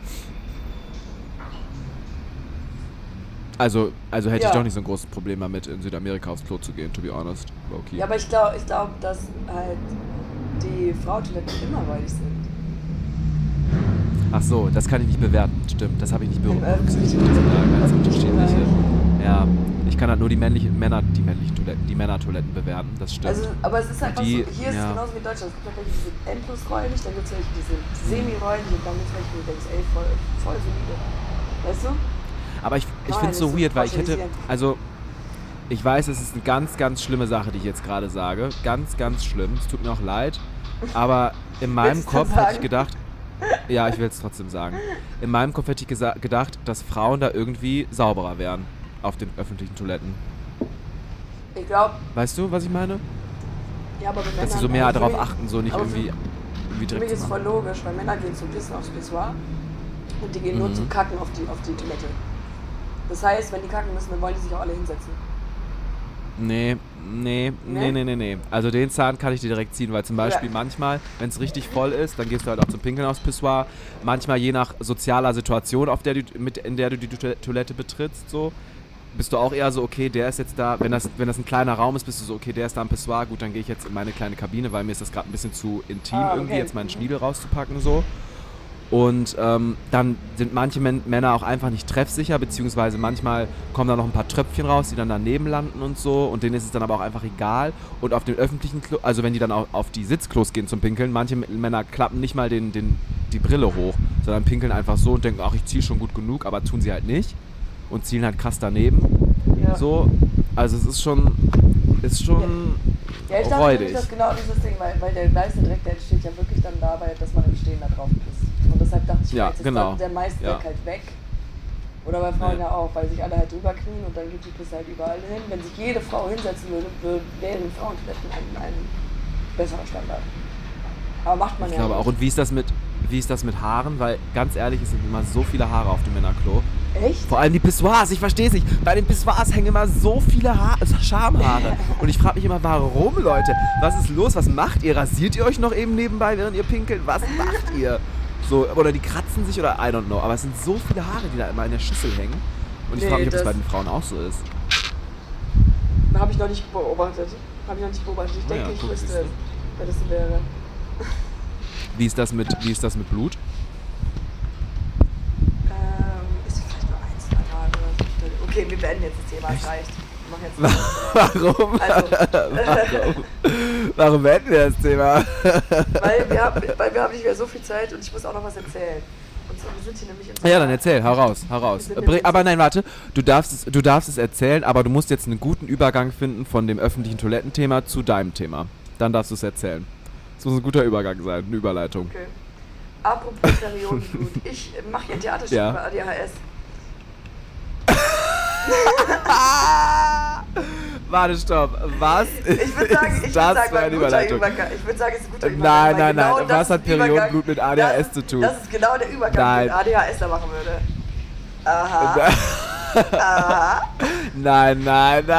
C: Also hätte ich doch nicht so ein großes Problem damit, in Südamerika aufs Klo zu gehen, to be honest. Okay.
A: Ja, aber ich glaube, dass halt die Frauentoiletten immer räudig sind.
C: Ach so, das kann ich nicht bewerten, stimmt. Das habe ich nicht berücksichtigt.
A: Öffentlichen
C: Das sind ganz
A: Toiletten.
C: unterschiedliche. Ja, ich kann halt nur die Männertoiletten bewerten, das stimmt.
A: Also, aber es ist halt
C: Die-
A: so, hier ist es
C: ja.
A: genauso wie in Deutschland. Es gibt halt welche, die sind endlos räudig, dann gibt es welche, die sind semi-räudig und dann gibt es welche, wo du denkst, ey, voll solide. Weißt du?
C: Aber ich
A: Nein,
C: finde es so
A: das
C: weird,
A: ist
C: weil ich hätte,
A: pauschalisieren.
C: also ich weiß, es ist eine ganz, ganz schlimme Sache, die ich jetzt gerade sage. Ganz, ganz schlimm. Es tut mir auch leid. Aber in meinem
A: Willst du
C: Kopf hätte ich
A: sagen?
C: gedacht, ja, ich will es trotzdem sagen. In meinem Kopf hätte ich gedacht, dass Frauen da irgendwie sauberer wären auf den öffentlichen Toiletten.
A: Ich glaube,
C: Weißt du, was ich meine?
A: ja, aber bei Männern...
C: Dass sie so mehr
A: also für
C: darauf
A: mich-
C: achten, so nicht
A: aber
C: irgendwie
A: Für mich
C: direkt
A: ist
C: zu
A: es voll
C: machen.
A: logisch, weil Männer gehen zum Pissen aufs Pissoir und die gehen nur zum Kacken auf die Toilette. Das heißt, wenn die kacken müssen, dann wollen die sich auch alle hinsetzen.
C: Nee. Also den Zahn kann ich dir direkt ziehen, weil zum Beispiel
A: Ja.
C: manchmal, wenn es richtig voll ist, dann gehst du halt auch zum Pinkeln aufs Pissoir. Manchmal je nach sozialer Situation, in der du die Toilette betrittst, so, bist du auch eher so, okay, der ist jetzt da, wenn das ein kleiner Raum ist, bist du so, okay, der ist da am Pissoir, gut, dann gehe ich jetzt in meine kleine Kabine, weil mir ist das gerade ein bisschen zu intim irgendwie, jetzt meinen Schniedel rauszupacken so. Und dann sind manche Männer auch einfach nicht treffsicher, beziehungsweise manchmal kommen da noch ein paar Tröpfchen raus, die dann daneben landen und so, und denen ist es dann aber auch einfach egal. Und auf den öffentlichen Klo, also wenn die dann auch auf die Sitzklos gehen zum Pinkeln, manche Männer klappen nicht mal die Brille hoch, sondern pinkeln einfach so und denken, ach, ich ziehe schon gut genug, aber tun sie halt nicht und zielen halt krass daneben. Ja. So, also es ist schon
A: ja, ich dachte nämlich, das genau dieses Ding, weil der meiste Dreck, der entsteht ja wirklich dann dabei, dass man im Stehen da drauf pisst. Und deshalb dachte ich,
C: ja,
A: jetzt
C: genau.
A: ist der meiste Dreck halt weg. Oder bei Frauen ja auch, weil sich alle halt drüber knien und dann geht die Pisse halt überall hin. Wenn sich jede Frau hinsetzen würde, wären Frauentoiletten ein besserer Standard. Aber macht man ja nicht. Ich glaube auch.
C: Und wie ist das mit Haaren? Weil, ganz ehrlich, es sind immer so viele Haare auf dem Männerklo.
A: Echt?
C: Vor allem die Pissoirs, ich verstehe es nicht. Bei den Pissoirs hängen immer so viele Schamhaare. Und ich frage mich immer, warum, Leute? Was ist los? Was macht ihr? Rasiert ihr euch noch eben nebenbei, während ihr pinkelt? Was macht ihr? So, oder die kratzen sich oder I don't know. Aber es sind so viele Haare, die da immer in der Schüssel hängen. Und ich frage mich, ob das bei den Frauen auch so ist.
A: Habe ich noch nicht beobachtet. Ich denke, ich wüsste es, wenn das so wäre.
C: Wie ist das mit Blut?
A: Ist vielleicht nur 1, 2 Mal oder so. Okay, wir beenden jetzt das Thema, es reicht.
C: Warum? Warum beenden wir das Thema?
A: Weil wir haben nicht mehr so viel Zeit und ich muss auch noch was erzählen. Und so, wir sind hier nämlich
C: ja, dann erzähl, hau raus. Aber nein, warte, du darfst es erzählen, aber du musst jetzt einen guten Übergang finden von dem öffentlichen Toilettenthema zu deinem Thema. Dann darfst du es erzählen. Das muss ein guter Übergang sein, eine Überleitung.
A: Okay. Apropos Periodenblut, ich mache hier ein Theaterstück bei ADHS.
C: Warte, stopp. Was
A: ich würde sagen, es ist ein guter Übergang.
C: Nein. Was hat Periodenblut mit ADHS zu tun?
A: Das ist genau der Übergang, den ADHS da machen würde. Aha. Aha.
C: Nein.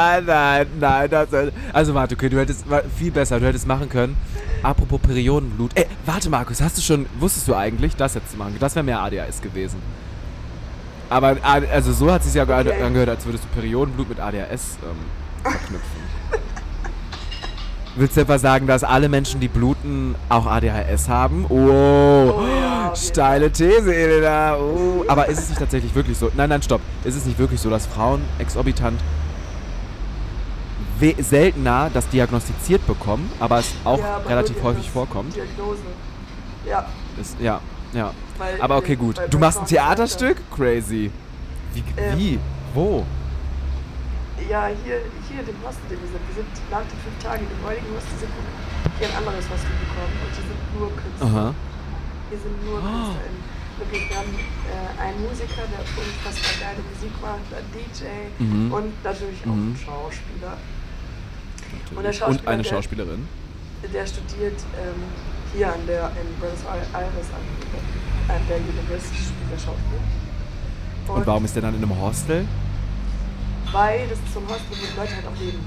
C: Also warte, okay, du hättest viel besser, du hättest machen können. Apropos Periodenblut. Warte, Markus, wusstest du eigentlich, das jetzt zu machen? Das wäre mehr ADHS gewesen. Aber also so hat es sich ja angehört, als würdest du Periodenblut mit ADHS verknüpfen. Willst du etwa sagen, dass alle Menschen, die bluten, auch ADHS haben? Oh ja, steile These, Elena. Oh. Aber ist es nicht tatsächlich wirklich so? Nein, stopp. Ist es nicht wirklich so, dass Frauen exorbitant seltener das diagnostiziert bekommen, aber es auch relativ häufig vorkommt?
A: Diagnose. Ja.
C: Ja. Aber okay, gut. Du machst ein Theaterstück? Crazy. Wie? Wo?
A: Ja, hier dem Hostel, wir sind nach den 5 Tagen im heutigen Hostel, hier ein anderes Hostel bekommen und die sind nur Künstler.
C: Aha.
A: Hier sind nur Künstler. Wirklich, wir haben einen Musiker, der unfassbar geile Musik macht, ein DJ und natürlich auch ein Schauspieler. Und
C: eine Schauspielerin?
A: Der studiert hier in Buenos Aires an der University, spielt der Schauspiel.
C: Und warum ist der dann in einem Hostel?
A: Weil das ist so ein Hostel, wo die Leute halt auch leben.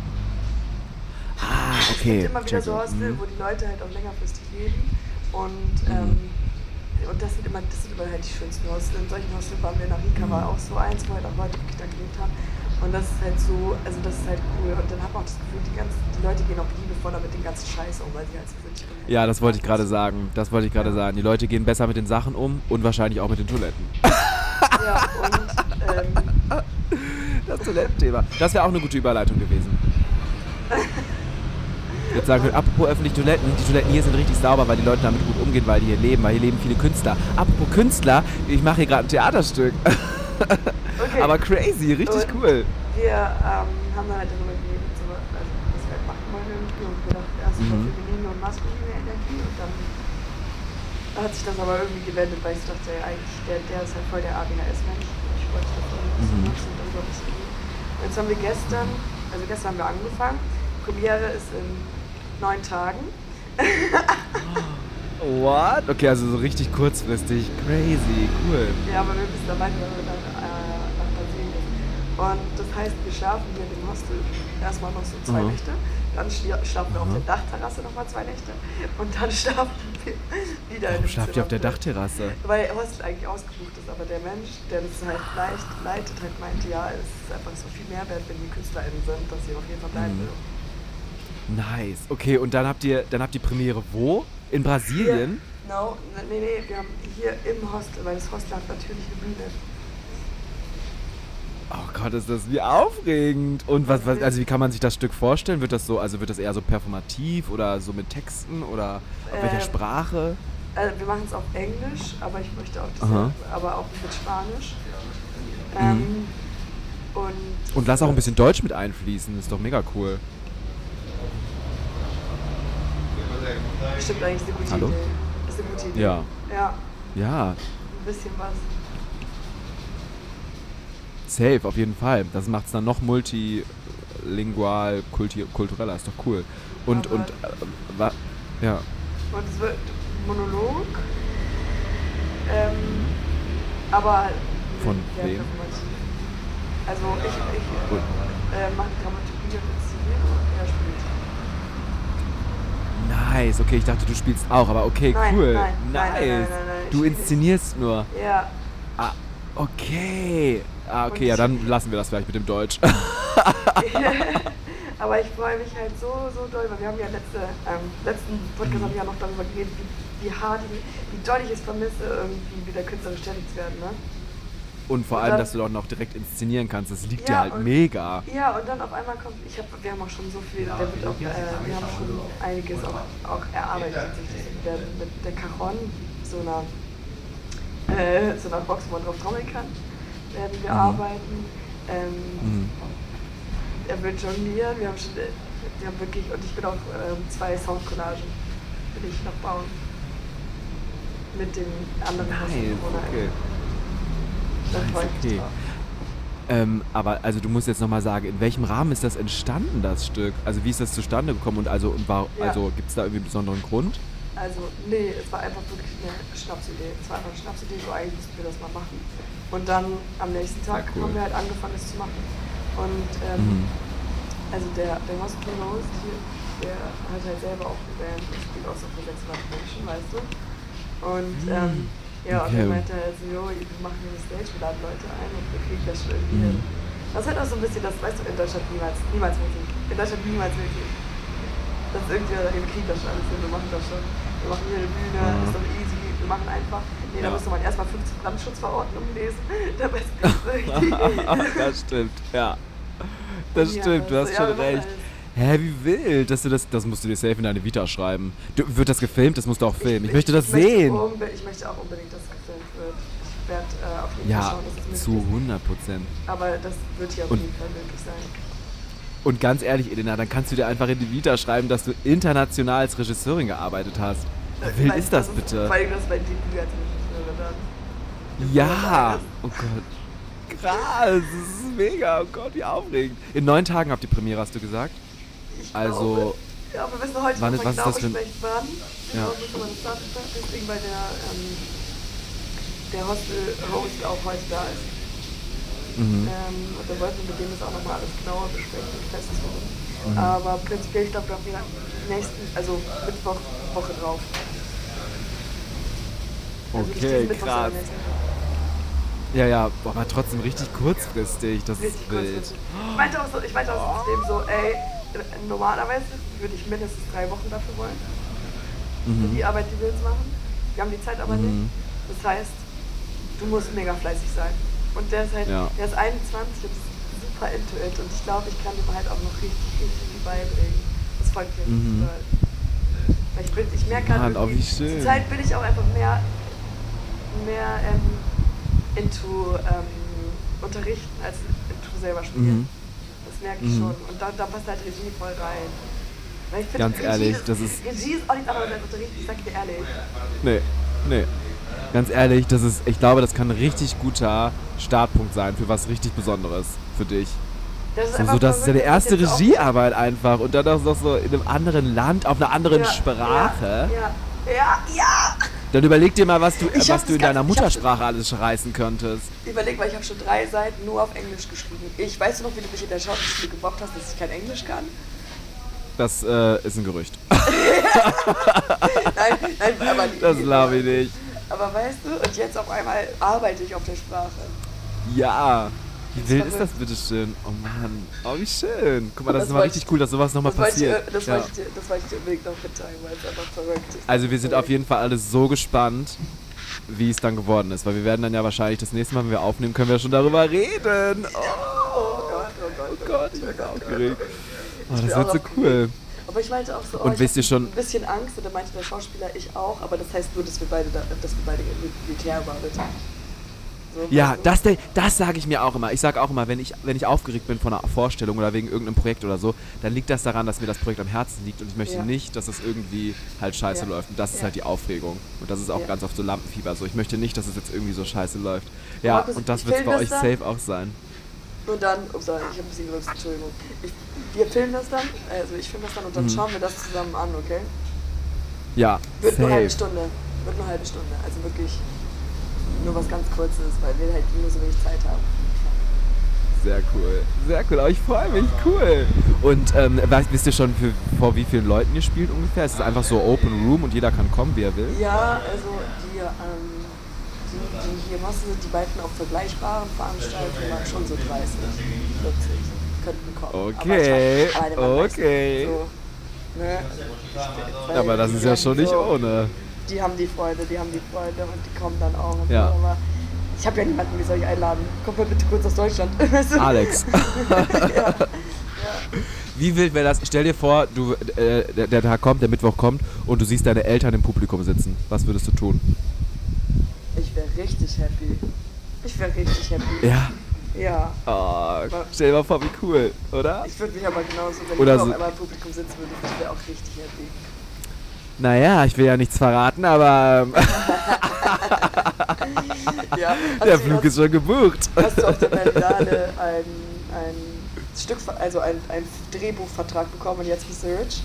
C: Okay.
A: Es gibt immer wieder so Hostel, wo die Leute halt auch längerfristig leben. Und das sind immer halt die schönsten Hostel. In solchen Hostels waren wir in Arica, war auch so eins, wo halt auch Leute wirklich da gelebt haben. Und das ist halt so, also das ist halt cool. Und dann hat man auch das Gefühl, die Leute gehen auch liebevoller mit den ganzen Scheiß um, weil die halt so wirklich...
C: Ja, das wollte ich gerade sagen. Die Leute gehen besser mit den Sachen um und wahrscheinlich auch mit den Toiletten.
A: Ja, und...
C: das Toilettenthema. Das wäre auch eine gute Überleitung gewesen. Jetzt sagen wir, apropos öffentliche Toiletten, die Toiletten hier sind richtig sauber, weil die Leute damit gut umgehen, weil hier leben viele Künstler. Apropos Künstler, ich mache hier gerade ein Theaterstück. Okay. Aber crazy, richtig cool.
A: Wir haben dann halt darüber geredet, was wir halt machen wollen irgendwie und gedacht, erst mal feminine und maskuline Energie und dann hat sich das aber irgendwie gewendet, weil ich dachte, ja, eigentlich der ist halt voll der ADHS-Mensch. Ich wollte das irgendwie und dann so ein bisschen. Und jetzt haben wir gestern haben wir angefangen. Premiere ist in 9 Tagen.
C: What? Okay, also so richtig kurzfristig. Crazy, cool.
A: Ja, aber wir müssen da weiter nach Brasilien. Und das heißt, wir schlafen hier in dem Hostel erstmal noch so 2 Nächte. Dann schlafen wir auf der Dachterrasse nochmal 2 Nächte. Und dann schlafen wir wieder in
C: Warum
A: dem
C: schlaft ihr auf der
A: Zimmer.
C: Dachterrasse?
A: Weil Hostel eigentlich ausgebucht ist, aber der Mensch, der das halt leitet, halt meinte, ja, es ist einfach so viel Mehrwert, wenn die KünstlerInnen sind, dass sie auf jeden Fall bleiben will.
C: Nice. Okay, und dann habt ihr Premiere wo? In Brasilien?
A: Nee, wir haben hier im Hostel, weil das Hostel hat natürlich eine Bühne.
C: Oh Gott, ist das wie aufregend. Und also wie kann man sich das Stück vorstellen? Wird das eher so performativ oder so mit Texten oder auf welcher Sprache?
A: Wir machen es auf Englisch, aber ich möchte auch aber auch mit Spanisch.
C: Und lass auch ein bisschen Deutsch mit einfließen, ist doch mega cool.
A: Stimmt, eigentlich ist eine gute
C: Hallo?
A: Idee. Ist eine gute Idee.
C: Ja.
A: Ein bisschen was.
C: Safe, auf jeden Fall. Das macht es dann noch multilingual, kultureller, ist doch cool. Und
A: Und es wird Monolog. Aber
C: Von
A: sehr
C: wem?
A: performativ. Also ich mache Dramaturgie und Inszenierung und er spielt.
C: Nice, okay, ich dachte, du spielst auch, aber okay,
A: Nein,
C: cool.
A: nein.
C: Du inszenierst nur.
A: Ja.
C: Ah, okay.
A: Und
C: Ja, dann lassen wir das vielleicht mit dem Deutsch.
A: Aber ich freue mich halt so doll, weil wir haben ja letzten Podcast haben wir ja noch darüber geredet, wie doll ich es vermisse, irgendwie wieder künstlerisch tätig zu werden, ne?
C: Und vor allem, dass du auch noch direkt inszenieren kannst, das liegt dir halt mega.
A: Ja, und dann auf einmal kommt, wir haben auch schon so viel, wir haben schon einiges auch erarbeitet, mit der Cajon, so einer Box, wo man drauf trommeln kann, werden wir arbeiten. Er wird jonglieren, wir haben wirklich, und ich bin auch 2 Soundcollagen, will ich noch bauen. Mit den anderen
C: Okay.
A: Okay.
C: Aber also du musst jetzt nochmal sagen, in welchem Rahmen ist das entstanden, das Stück? Also wie ist das zustande gekommen und also gibt es da irgendwie einen besonderen Grund?
A: Also nee, es war einfach wirklich eine Schnapsidee. Es war einfach eine Schnapsidee, so eigentlich müssen wir das mal machen. Und dann am nächsten Tag haben wir halt angefangen, es zu machen. Und also der Hospital Host hier, der hat halt selber auch eine Band und spielt auch so für 600 Menschen, weißt du? Und und er meinte halt so, wir machen hier eine Stage, wir laden Leute ein und wir kriegen das schon irgendwie hin. Das ist halt auch so ein bisschen, das weißt du, in Deutschland niemals möglich. In Deutschland niemals möglich. Das ist irgendwie, wir kriegen das schon alles hin, wir machen das schon. Wir machen hier eine Bühne, ist doch easy, wir machen einfach. Nee, da müsste man erstmal 50 Brandschutzverordnungen lesen. Dabei ist das richtig.
C: Das stimmt, ja. Das stimmt, du hast schon recht. Hä, wie wild, das musst du dir safe in deine Vita schreiben. Wird das gefilmt? Das musst du auch filmen. Ich möchte das sehen.
A: Ich möchte auch unbedingt, dass es gefilmt wird. Ich werde auf jeden Fall schauen, dass es möglich ist.
C: Zu 100%.
A: Aber das wird hier auf jeden Fall möglich sein.
C: Und ganz ehrlich, Elena, dann kannst du dir einfach in die Vita schreiben, dass du international als Regisseurin gearbeitet hast. Wie wild ist das bitte?
A: Vor allem das bei Debüt als Regisseurin dann.
C: Ja! Oh Gott. Krass, das ist mega. Oh Gott, wie aufregend. In 9 Tagen habt ihr Premiere, hast du gesagt?
A: Also, ja, wir wissen heute
C: wann,
A: noch
C: was
A: genau
C: ist das für
A: besprechen, wann.
C: Ja.
A: Deswegen, weil der Hostel-Host auch heute da ist. Und dann wollten wir mit dem das auch nochmal alles genauer besprechen und festziehen. Aber prinzipiell, ich glaube, wir haben also Mittwoch, Woche drauf. Also
C: okay, krass. Ja, aber trotzdem richtig kurzfristig, das
A: richtig
C: ist wild.
A: Ich meinte auch so, dem so, ey, normalerweise würde ich mindestens 3 Wochen dafür wollen. Für die Arbeit, die wir jetzt machen. Wir haben die Zeit aber nicht. Das heißt, du musst mega fleißig sein. Und der ist halt, der ist 21 und ist super into it. Und ich glaube, ich kann ihm halt auch noch richtig viel beibringen. Das folgt mir richtig doll. Weil ich merke gerade, zur Zeit bin ich auch einfach mehr into Unterrichten als into selber spielen. Das merke ich schon. Und da passt halt Regie voll rein. Weil ich find,
C: ganz ehrlich,
A: Regie ist auch nichts anderes als Unterrichten, ich sag dir ehrlich.
C: Nee. Ganz ehrlich, ich glaube, das kann ein richtig guter Startpunkt sein für was richtig Besonderes für dich. Das ist ja die erste Regiearbeit einfach und dann auch noch so in einem anderen Land, auf einer anderen Sprache.
A: Ja.
C: Dann überleg dir mal, was du in deiner Muttersprache alles reißen könntest.
A: Überleg mal, ich habe schon 3 Seiten nur auf Englisch geschrieben. Weißt du noch, wie du mich in der Schauspielschule gemobbt hast, dass ich kein Englisch kann?
C: Das ist ein Gerücht.
A: Nein, aber
C: Das glaube ich nicht.
A: Aber weißt du, und jetzt auf einmal arbeite ich auf der Sprache.
C: Ja. Wie wild ist
A: verrückt.
C: das bitteschön? Oh Mann. Oh, wie schön. Guck mal, das
A: Das
C: ist mal
A: wollte
C: richtig cool, dass sowas nochmal passiert.
A: Das
C: Ja.
A: wollte ich dir unbedingt noch mitteilen, weil es einfach verrückt ist.
C: Also wir sind auf jeden Fall alle so gespannt, wie es dann geworden ist. Weil wir werden dann ja wahrscheinlich das nächste Mal, wenn wir aufnehmen, können wir schon darüber reden.
A: Oh Gott,
C: Oh Gott, ich bin aufgeregt. Oh,
A: Ich bin
C: das
A: auch
C: wird so
A: noch
C: cool.
A: Aber ich meinte auch so,
C: Und
A: ich
C: wisst ihr
A: hab
C: schon-
A: ein bisschen Angst, und da meinte der Schauspieler, ich auch, aber das heißt nur, dass wir beide geklärt about it. So,
C: Ja,
A: weißt du?
C: das sage ich mir auch immer. Ich sage auch immer, wenn ich aufgeregt bin von einer Vorstellung oder wegen irgendeinem Projekt oder so, dann liegt das daran, dass mir das Projekt am Herzen liegt und ich möchte
A: Ja.
C: nicht, dass es irgendwie halt scheiße
A: Ja.
C: läuft. Und das ist
A: Ja.
C: halt die Aufregung. Und das ist auch
A: Ja.
C: ganz oft so Lampenfieber. So, ich möchte nicht, dass es jetzt irgendwie so scheiße läuft. Ja,
A: Markus,
C: und das
A: ich
C: wird es
A: film
C: bei
A: das
C: euch
A: dann.
C: safe auch sein.
A: Und dann, ich habe ein bisschen gerübst, Entschuldigung. Wir filmen das dann, also ich filme das dann und dann schauen wir das zusammen an, okay?
C: Ja,
A: Wird nur eine halbe
C: safe.
A: Stunde. Also wirklich nur was ganz Kurzes, weil wir halt nur so wenig Zeit haben.
C: Sehr cool. Sehr cool. Aber ich freue mich. Cool. Und wisst ihr schon, vor wie vielen Leuten ihr spielt ungefähr? Ist es einfach so Open Room und jeder kann kommen, wie er will?
A: Ja, also die hier in Mosse sind die beiden auf vergleichbaren Veranstaltungen waren schon so 30, 40 könnten kommen.
C: Okay,
A: Aber ich meine,
C: okay.
A: So, ne? Weil
C: Aber das ist
A: die
C: ja
A: sagen
C: schon nicht
A: so,
C: ohne.
A: Die haben die Freunde und die kommen dann auch. Und
C: Ja.
A: so, aber ich habe ja niemanden, wie soll ich einladen? Kommt mal bitte kurz aus Deutschland. Weißt du?
C: Alex.
A: Ja.
C: Wie wild wäre das? Stell dir vor, der Tag kommt, der Mittwoch kommt und du siehst deine Eltern im Publikum sitzen. Was würdest du tun?
A: Ich wäre richtig happy.
C: Ja.
A: Ja.
C: Oh, stell dir mal vor, wie cool, oder?
A: Ich würde mich aber genauso, wenn
C: Oder
A: ich auf
C: so-
A: einmal im Publikum sitzen würde, ich wäre auch richtig happy.
C: Naja, ich will ja nichts verraten, aber
A: Ja.
C: der Flug ist schon gebucht.
A: Hast du auf der Berlinale ein Stück, also ein Drehbuchvertrag bekommen und jetzt bist du rich?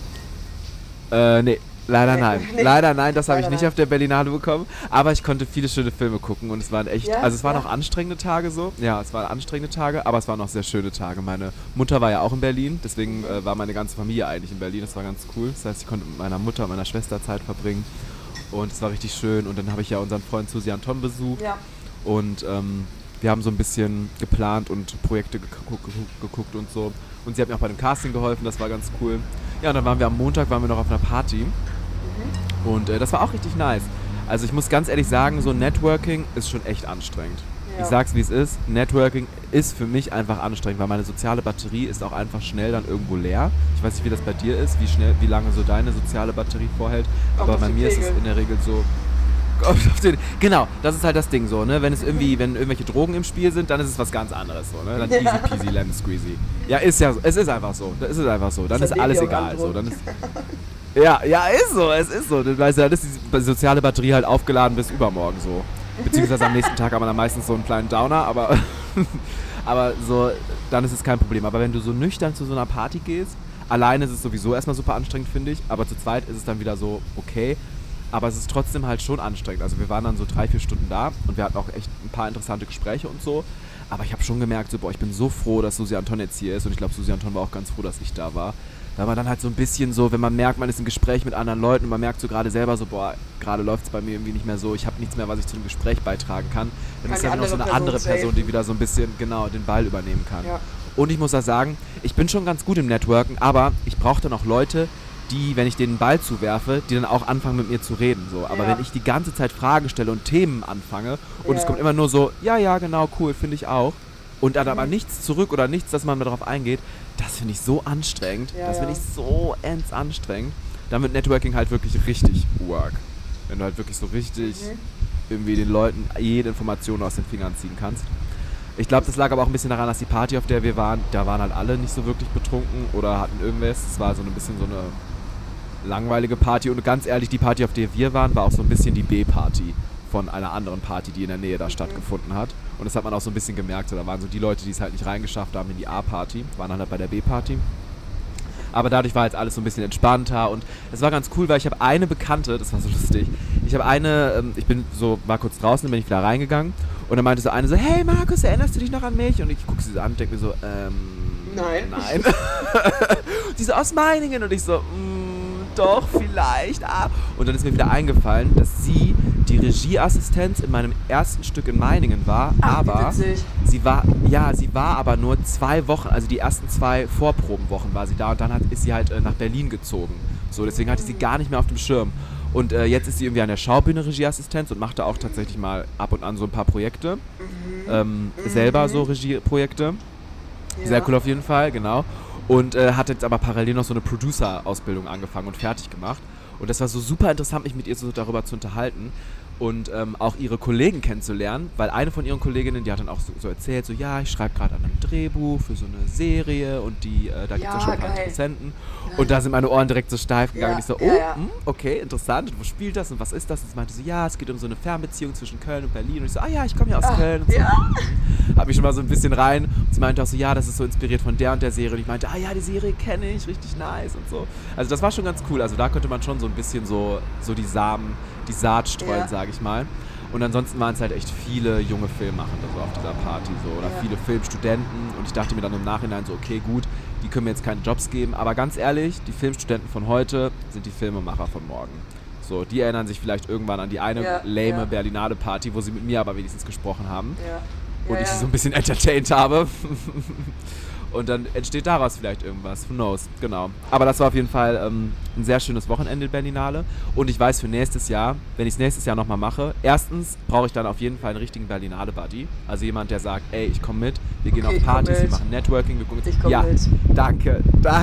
C: Nee, leider
A: Nee,
C: nein.
A: nee.
C: Leider nein, das habe ich
A: Leider
C: nicht
A: nein.
C: auf der Berlinale bekommen. Aber ich konnte viele schöne Filme gucken und es waren echt,
A: Ja?
C: also es waren
A: Ja?
C: auch anstrengende Tage so. Ja, es waren anstrengende Tage, aber es waren auch sehr schöne Tage. Meine Mutter war ja auch in Berlin, deswegen war meine ganze Familie eigentlich in Berlin. Das war ganz cool. Das heißt, ich konnte mit meiner Mutter und meiner Schwester Zeit verbringen und es war richtig schön. Und dann habe ich ja unseren Freund Susi Anton besucht.
A: Ja.
C: Und wir haben so ein bisschen geplant und Projekte geguckt und so. Und sie hat mir auch bei dem Casting geholfen, das war ganz cool. Ja, und dann waren wir am Montag noch auf einer Party. Und das war auch richtig nice. Also ich muss ganz ehrlich sagen, so Networking ist schon echt anstrengend.
A: Ja.
C: Ich sag's wie es ist, Networking ist für mich einfach anstrengend, weil meine soziale Batterie ist auch einfach schnell dann irgendwo leer. Ich weiß nicht, wie das bei dir ist, wie lange so deine soziale Batterie vorhält.
A: Kommt
C: Aber
A: auf
C: bei
A: den
C: mir ist es
A: Pegel.
C: in der Regel so. Genau, das ist halt das Ding so, ne? Wenn irgendwelche Drogen im Spiel sind, dann ist es was ganz anderes so, ne? Dann
A: Ja.
C: easy peasy lemon squeezy. Ja, es ist einfach so. Das ist einfach so. Dann
A: Das
C: ist
A: ist
C: alles
A: Baby auch
C: egal. So,
A: Andro.
C: dann ist ja, ist so, es ist so. Dann weißt du, dann ist die soziale Batterie halt aufgeladen bis übermorgen so. Beziehungsweise am nächsten Tag hat man dann meistens so einen kleinen Downer, aber aber so, dann ist es kein Problem. Aber wenn du so nüchtern zu so einer Party gehst, alleine ist es sowieso erstmal super anstrengend, finde ich, aber zu zweit ist es dann wieder so okay. Aber es ist trotzdem halt schon anstrengend. Also wir waren dann so 3-4 Stunden da und wir hatten auch echt ein paar interessante Gespräche und so. Aber ich habe schon gemerkt, so, boah, ich bin so froh, dass Susi Anton jetzt hier ist. Und ich glaube, Susi Anton war auch ganz froh, dass ich da war. Weil man dann halt so ein bisschen so, wenn man merkt, man ist im Gespräch mit anderen Leuten und man merkt so gerade selber so, boah, gerade läuft es bei mir irgendwie nicht mehr so, ich habe nichts mehr, was ich zu dem Gespräch beitragen kann. Dann
A: Kann
C: ist
A: die
C: da noch so eine
A: andere
C: andere
A: Person
C: Person,
A: safen.
C: die wieder so ein bisschen, genau, den Ball übernehmen kann.
A: Ja.
C: Und ich muss auch sagen, ich bin schon ganz gut im Networken, aber ich brauche dann auch Leute, die, wenn ich denen einen Ball zuwerfe, die dann auch anfangen mit mir zu reden. So. Aber
A: Ja.
C: wenn ich die ganze Zeit Fragen stelle und Themen anfange und es
A: Ja.
C: kommt immer nur so, ja, genau, cool, finde ich auch. Und dann aber nichts zurück oder nichts, dass man darauf eingeht, das finde ich so anstrengend.
A: Ja,
C: das finde
A: ja.
C: ich so anstrengend. Dann wird Networking halt wirklich richtig work. Wenn du halt wirklich so richtig irgendwie den Leuten jede Information aus den Fingern ziehen kannst. Ich glaube, das lag aber auch ein bisschen daran, dass die Party, auf der wir waren, da waren halt alle nicht so wirklich betrunken oder hatten irgendwas. Es war so ein bisschen so eine langweilige Party. Und ganz ehrlich, die Party, auf der wir waren, war auch so ein bisschen die B-Party von einer anderen Party, die in der Nähe da stattgefunden hat. Und das hat man auch so ein bisschen gemerkt. So, da waren so die Leute, die es halt nicht reingeschafft haben in die A-Party, waren halt bei der B-Party. Aber dadurch war jetzt alles so ein bisschen entspannter und es war ganz cool, weil ich habe eine Bekannte, das war so lustig, war kurz draußen, dann bin ich wieder reingegangen und dann meinte so eine so, hey Markus, erinnerst du dich noch an mich? Und ich gucke sie so an und denke mir so,
A: Nein.
C: Die so, aus Meiningen. Und ich so, doch, vielleicht. Und dann ist mir wieder eingefallen, dass sie die Regieassistenz in meinem ersten Stück in Meiningen war. Aber sie war aber nur 2 Wochen, also die ersten 2 Vorprobenwochen war sie da. Und dann ist sie halt nach Berlin gezogen. So, deswegen hatte ich sie gar nicht mehr auf dem Schirm. Und jetzt ist sie irgendwie an der Schaubühne Regieassistenz und macht da auch tatsächlich mal ab und an so ein paar Projekte. Selber so Regieprojekte. Ja. Sehr cool auf jeden Fall, genau. Und hat jetzt aber parallel noch so eine Producer-Ausbildung angefangen und fertig gemacht. Und das war so super interessant, mich mit ihr so darüber zu unterhalten und auch ihre Kollegen kennenzulernen, weil eine von ihren Kolleginnen, die hat dann auch so erzählt, so ja, ich schreibe gerade an einem Drehbuch für so eine Serie und da gibt es ja schon ein paar Interessenten. Und da sind meine Ohren direkt so steif gegangen und ich so, okay, interessant, und wo spielt das und was ist das? Und sie meinte so, ja, es geht um so eine Fernbeziehung zwischen Köln und Berlin. Und ich so, ja, ich komme ja aus Köln und so. Hab mich schon mal so ein bisschen rein und sie meinte auch so, ja, das ist so inspiriert von der und der Serie. Und ich meinte, ja, die Serie kenne ich, richtig nice und so. Also das war schon ganz cool, also da konnte man schon so ein bisschen so die Saat streuen, sage ich mal. Und ansonsten waren es halt echt viele junge Filmemachende so auf dieser Party so, oder viele Filmstudenten. Und ich dachte mir dann im Nachhinein so, okay, gut, die können mir jetzt keine Jobs geben. Aber ganz ehrlich, die Filmstudenten von heute sind die Filmemacher von morgen. So, die erinnern sich vielleicht irgendwann an die eine lame Berlinale-Party, wo sie mit mir aber wenigstens gesprochen haben. Und ich sie so ein bisschen entertained habe. Und dann entsteht daraus vielleicht irgendwas. Who knows? Genau. Aber das war auf jeden Fall ein sehr schönes Wochenende in Berlinale. Und ich weiß für nächstes Jahr, wenn ich es nächstes Jahr nochmal mache, erstens brauche ich dann auf jeden Fall einen richtigen Berlinale-Buddy. Also jemand, der sagt, ey, ich komme mit, wir gehen auf Partys, wir machen Networking, wir gucken mit.
A: Ich komme mit.
C: Danke.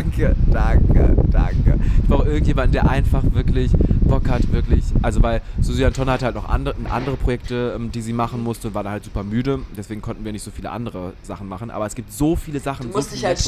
C: Ich brauche irgendjemanden, der einfach wirklich Bock hat, wirklich. Also weil Susi Anton hat halt noch andere Projekte, die sie machen musste und war da halt super müde. Deswegen konnten wir nicht so viele andere Sachen machen. Aber es gibt so viele Sachen,
A: du musst dich halt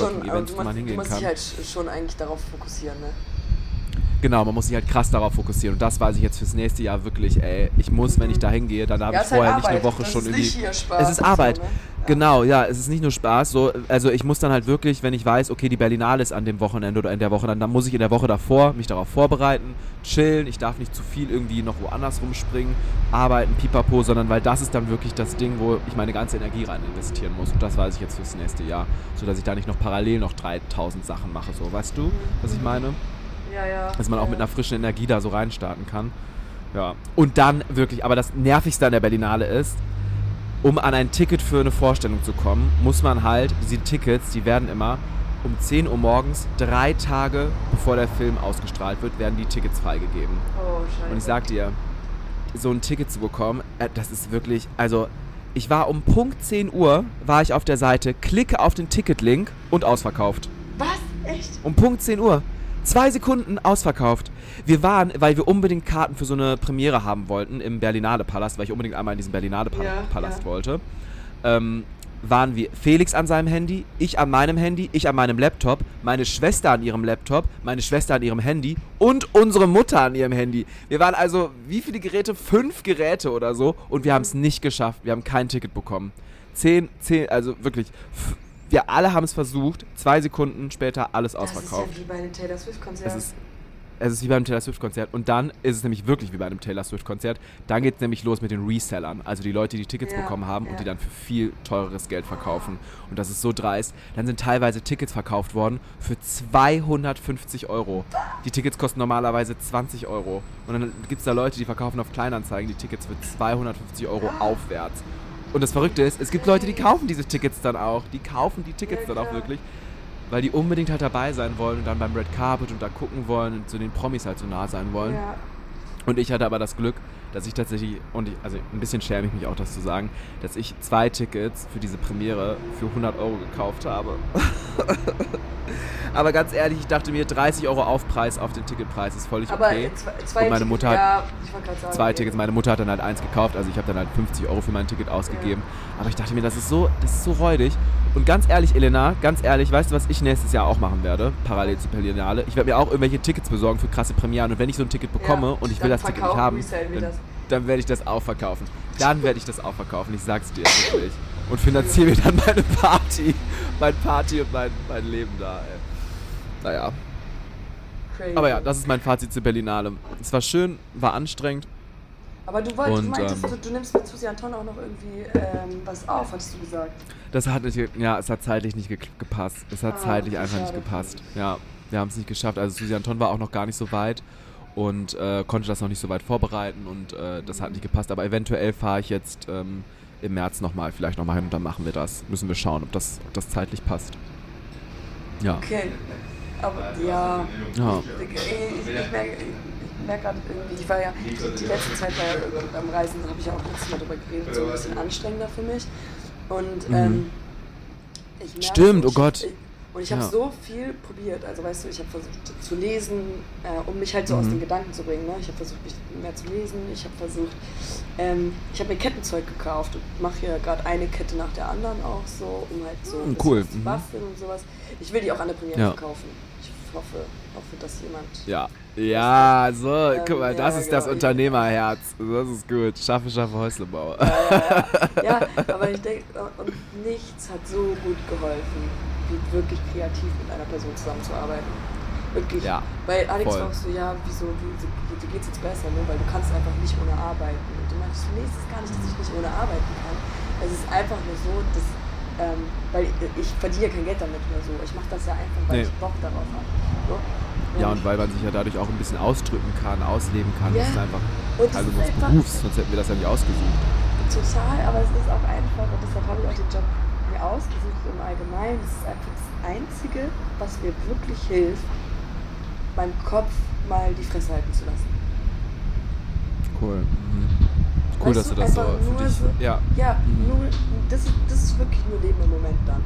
A: schon eigentlich darauf fokussieren, ne?
C: Genau, man muss sich halt krass darauf fokussieren. Und das weiß ich jetzt fürs nächste Jahr wirklich, ey, ich muss, wenn ich da hingehe, dann habe ich vorher halt nicht eine Woche das schon irgendwie. Nicht hier Spaß, es ist Arbeit. So, ne? Genau, ja, es ist nicht nur Spaß. So, also ich muss dann halt wirklich, wenn ich weiß, okay, die Berlinale ist an dem Wochenende oder in der Woche, dann muss ich in der Woche davor mich darauf vorbereiten, chillen. Ich darf nicht zu viel irgendwie noch woanders rumspringen, arbeiten, pipapo, sondern weil das ist dann wirklich das Ding, wo ich meine ganze Energie rein investieren muss. Und das weiß ich jetzt fürs nächste Jahr, sodass ich da nicht noch parallel noch 3000 Sachen mache. So, weißt du, was ich meine? Ja. Dass man auch mit einer frischen Energie da so reinstarten kann. Ja. Und dann wirklich, aber das Nervigste an der Berlinale ist, um an ein Ticket für eine Vorstellung zu kommen, muss man halt, diese Tickets, die werden immer um 10 Uhr morgens, 3 Tage bevor der Film ausgestrahlt wird, werden die Tickets freigegeben. Oh, scheiße. Und ich sag dir, so ein Ticket zu bekommen, das ist wirklich, also ich war um Punkt 10 Uhr, war ich auf der Seite, klicke auf den Ticketlink und ausverkauft.
A: Was? Echt?
C: Um Punkt 10 Uhr. 2 Sekunden ausverkauft. Wir waren, weil wir unbedingt Karten für so eine Premiere haben wollten im Berlinale Palast, weil ich unbedingt einmal in diesen Berlinale Palast wollte, waren wir Felix an seinem Handy, ich an meinem Handy, ich an meinem Laptop, meine Schwester an ihrem Laptop, meine Schwester an ihrem Handy und unsere Mutter an ihrem Handy. Wir waren also, wie viele Geräte? 5 Geräte oder so und wir haben es nicht geschafft. Wir haben kein Ticket bekommen. 10, also wirklich... Wir alle haben es versucht, 2 Sekunden später alles ausverkauft.
A: Das ist ja wie bei einem Taylor Swift-Konzert.
C: Es ist wie beim Taylor Swift-Konzert. Und dann ist es nämlich wirklich wie bei einem Taylor Swift-Konzert. Dann geht es nämlich los mit den Resellern. Also die Leute, die Tickets bekommen haben und die dann für viel teureres Geld verkaufen. Und das ist so dreist. Dann sind teilweise Tickets verkauft worden für 250 €. Die Tickets kosten normalerweise 20 €. Und dann gibt es da Leute, die verkaufen auf Kleinanzeigen die Tickets für 250 € aufwärts. Und das Verrückte ist, es gibt Leute, die kaufen diese Tickets dann auch. Die kaufen die Tickets dann auch wirklich, weil die unbedingt halt dabei sein wollen und dann beim Red Carpet und da gucken wollen und zu den Promis halt so nah sein wollen. Ja. Und ich hatte aber das Glück, dass ich tatsächlich, also ein bisschen schäme ich mich auch, das zu sagen, dass ich 2 Tickets für diese Premiere für 100 € gekauft habe. Aber ganz ehrlich, ich dachte mir, 30 € Aufpreis auf den Ticketpreis ist völlig okay.
A: Aber
C: und meine Mutter hat zwei Tickets, meine Mutter hat dann halt 1 gekauft, also ich habe dann halt 50 € für mein Ticket ausgegeben. Ja. Aber ich dachte mir, das ist so räudig. Und ganz ehrlich, Elena, weißt du, was ich nächstes Jahr auch machen werde, parallel zu Berlinale? Ich werde mir auch irgendwelche Tickets besorgen für krasse Premieren. Und wenn ich so ein Ticket bekomme und ich will das Ticket nicht haben, dann werde ich das auch verkaufen. Ich sag's dir wirklich. Und finanziere mir dann meine Party. Und mein Leben da, ey. Naja. Crazy. Aber ja, das ist mein Fazit zur Berlinale. Es war schön, war anstrengend.
A: Aber du
C: Und,
A: meintest, du nimmst mit Susi Anton auch noch irgendwie was auf, hattest du gesagt.
C: Das hat nicht, es hat zeitlich nicht gepasst. Es hat zeitlich einfach nicht
A: schade.
C: gepasst. Ja, wir haben es nicht geschafft. Also Susi Anton war auch noch gar nicht so weit und konnte das noch nicht so weit vorbereiten und das hat nicht gepasst. Aber eventuell fahre ich jetzt im März vielleicht nochmal hin und dann machen wir das. Müssen wir schauen, ob das zeitlich passt. Ja.
A: Okay, aber ja. Ich merke gerade irgendwie, ich war ja, die letzte Zeit war ja am Reisen, da habe ich ja auch letztes Mal drüber geredet, so ein bisschen anstrengender für mich. Und ich merke,
C: Stimmt, oh Gott.
A: Und ich habe so viel probiert, also weißt du, ich habe versucht zu lesen, um mich halt so aus den Gedanken zu bringen. Ne? Ich habe versucht, mich mehr zu lesen, ich habe versucht, ich habe mir Kettenzeug gekauft und mache hier gerade eine Kette nach der anderen auch so, um halt so ein bisschen was zu basteln und sowas. Ich will die auch an der Premiere verkaufen. Ich hoffe, dass jemand...
C: Ja, so, guck mal, das ist das Unternehmerherz. Das ist gut. Schaffe, Häuslebauer.
A: Ja, aber ich denke, und nichts hat so gut geholfen, wie wirklich kreativ mit einer Person zusammenzuarbeiten. Wirklich. Ja, weil Alex fragst du, wieso geht's jetzt besser, ne? Weil du kannst einfach nicht ohne arbeiten. Und du meinst, es ist gar nicht, dass ich nicht ohne arbeiten kann. Es ist einfach nur so, dass, weil ich verdiene ja kein Geld damit oder so. Ich mache das ja einfach, weil ich Bock darauf habe. So?
C: Ja, und weil man sich ja dadurch auch ein bisschen ausdrücken kann, ausleben kann.
A: Ja.
C: Das ist einfach Teil unseres Berufs, sonst hätten wir das ja nicht ausgesucht.
A: Total, aber es ist auch einfach, und deshalb habe ich auch den Job mir ausgesucht im Allgemeinen. Es ist einfach das Einzige, was mir wirklich hilft, meinem Kopf mal die Fresse halten zu lassen.
C: Cool. Cool, weißt dass du das so für dich...
A: So, nur, das ist wirklich nur Leben im Moment dann.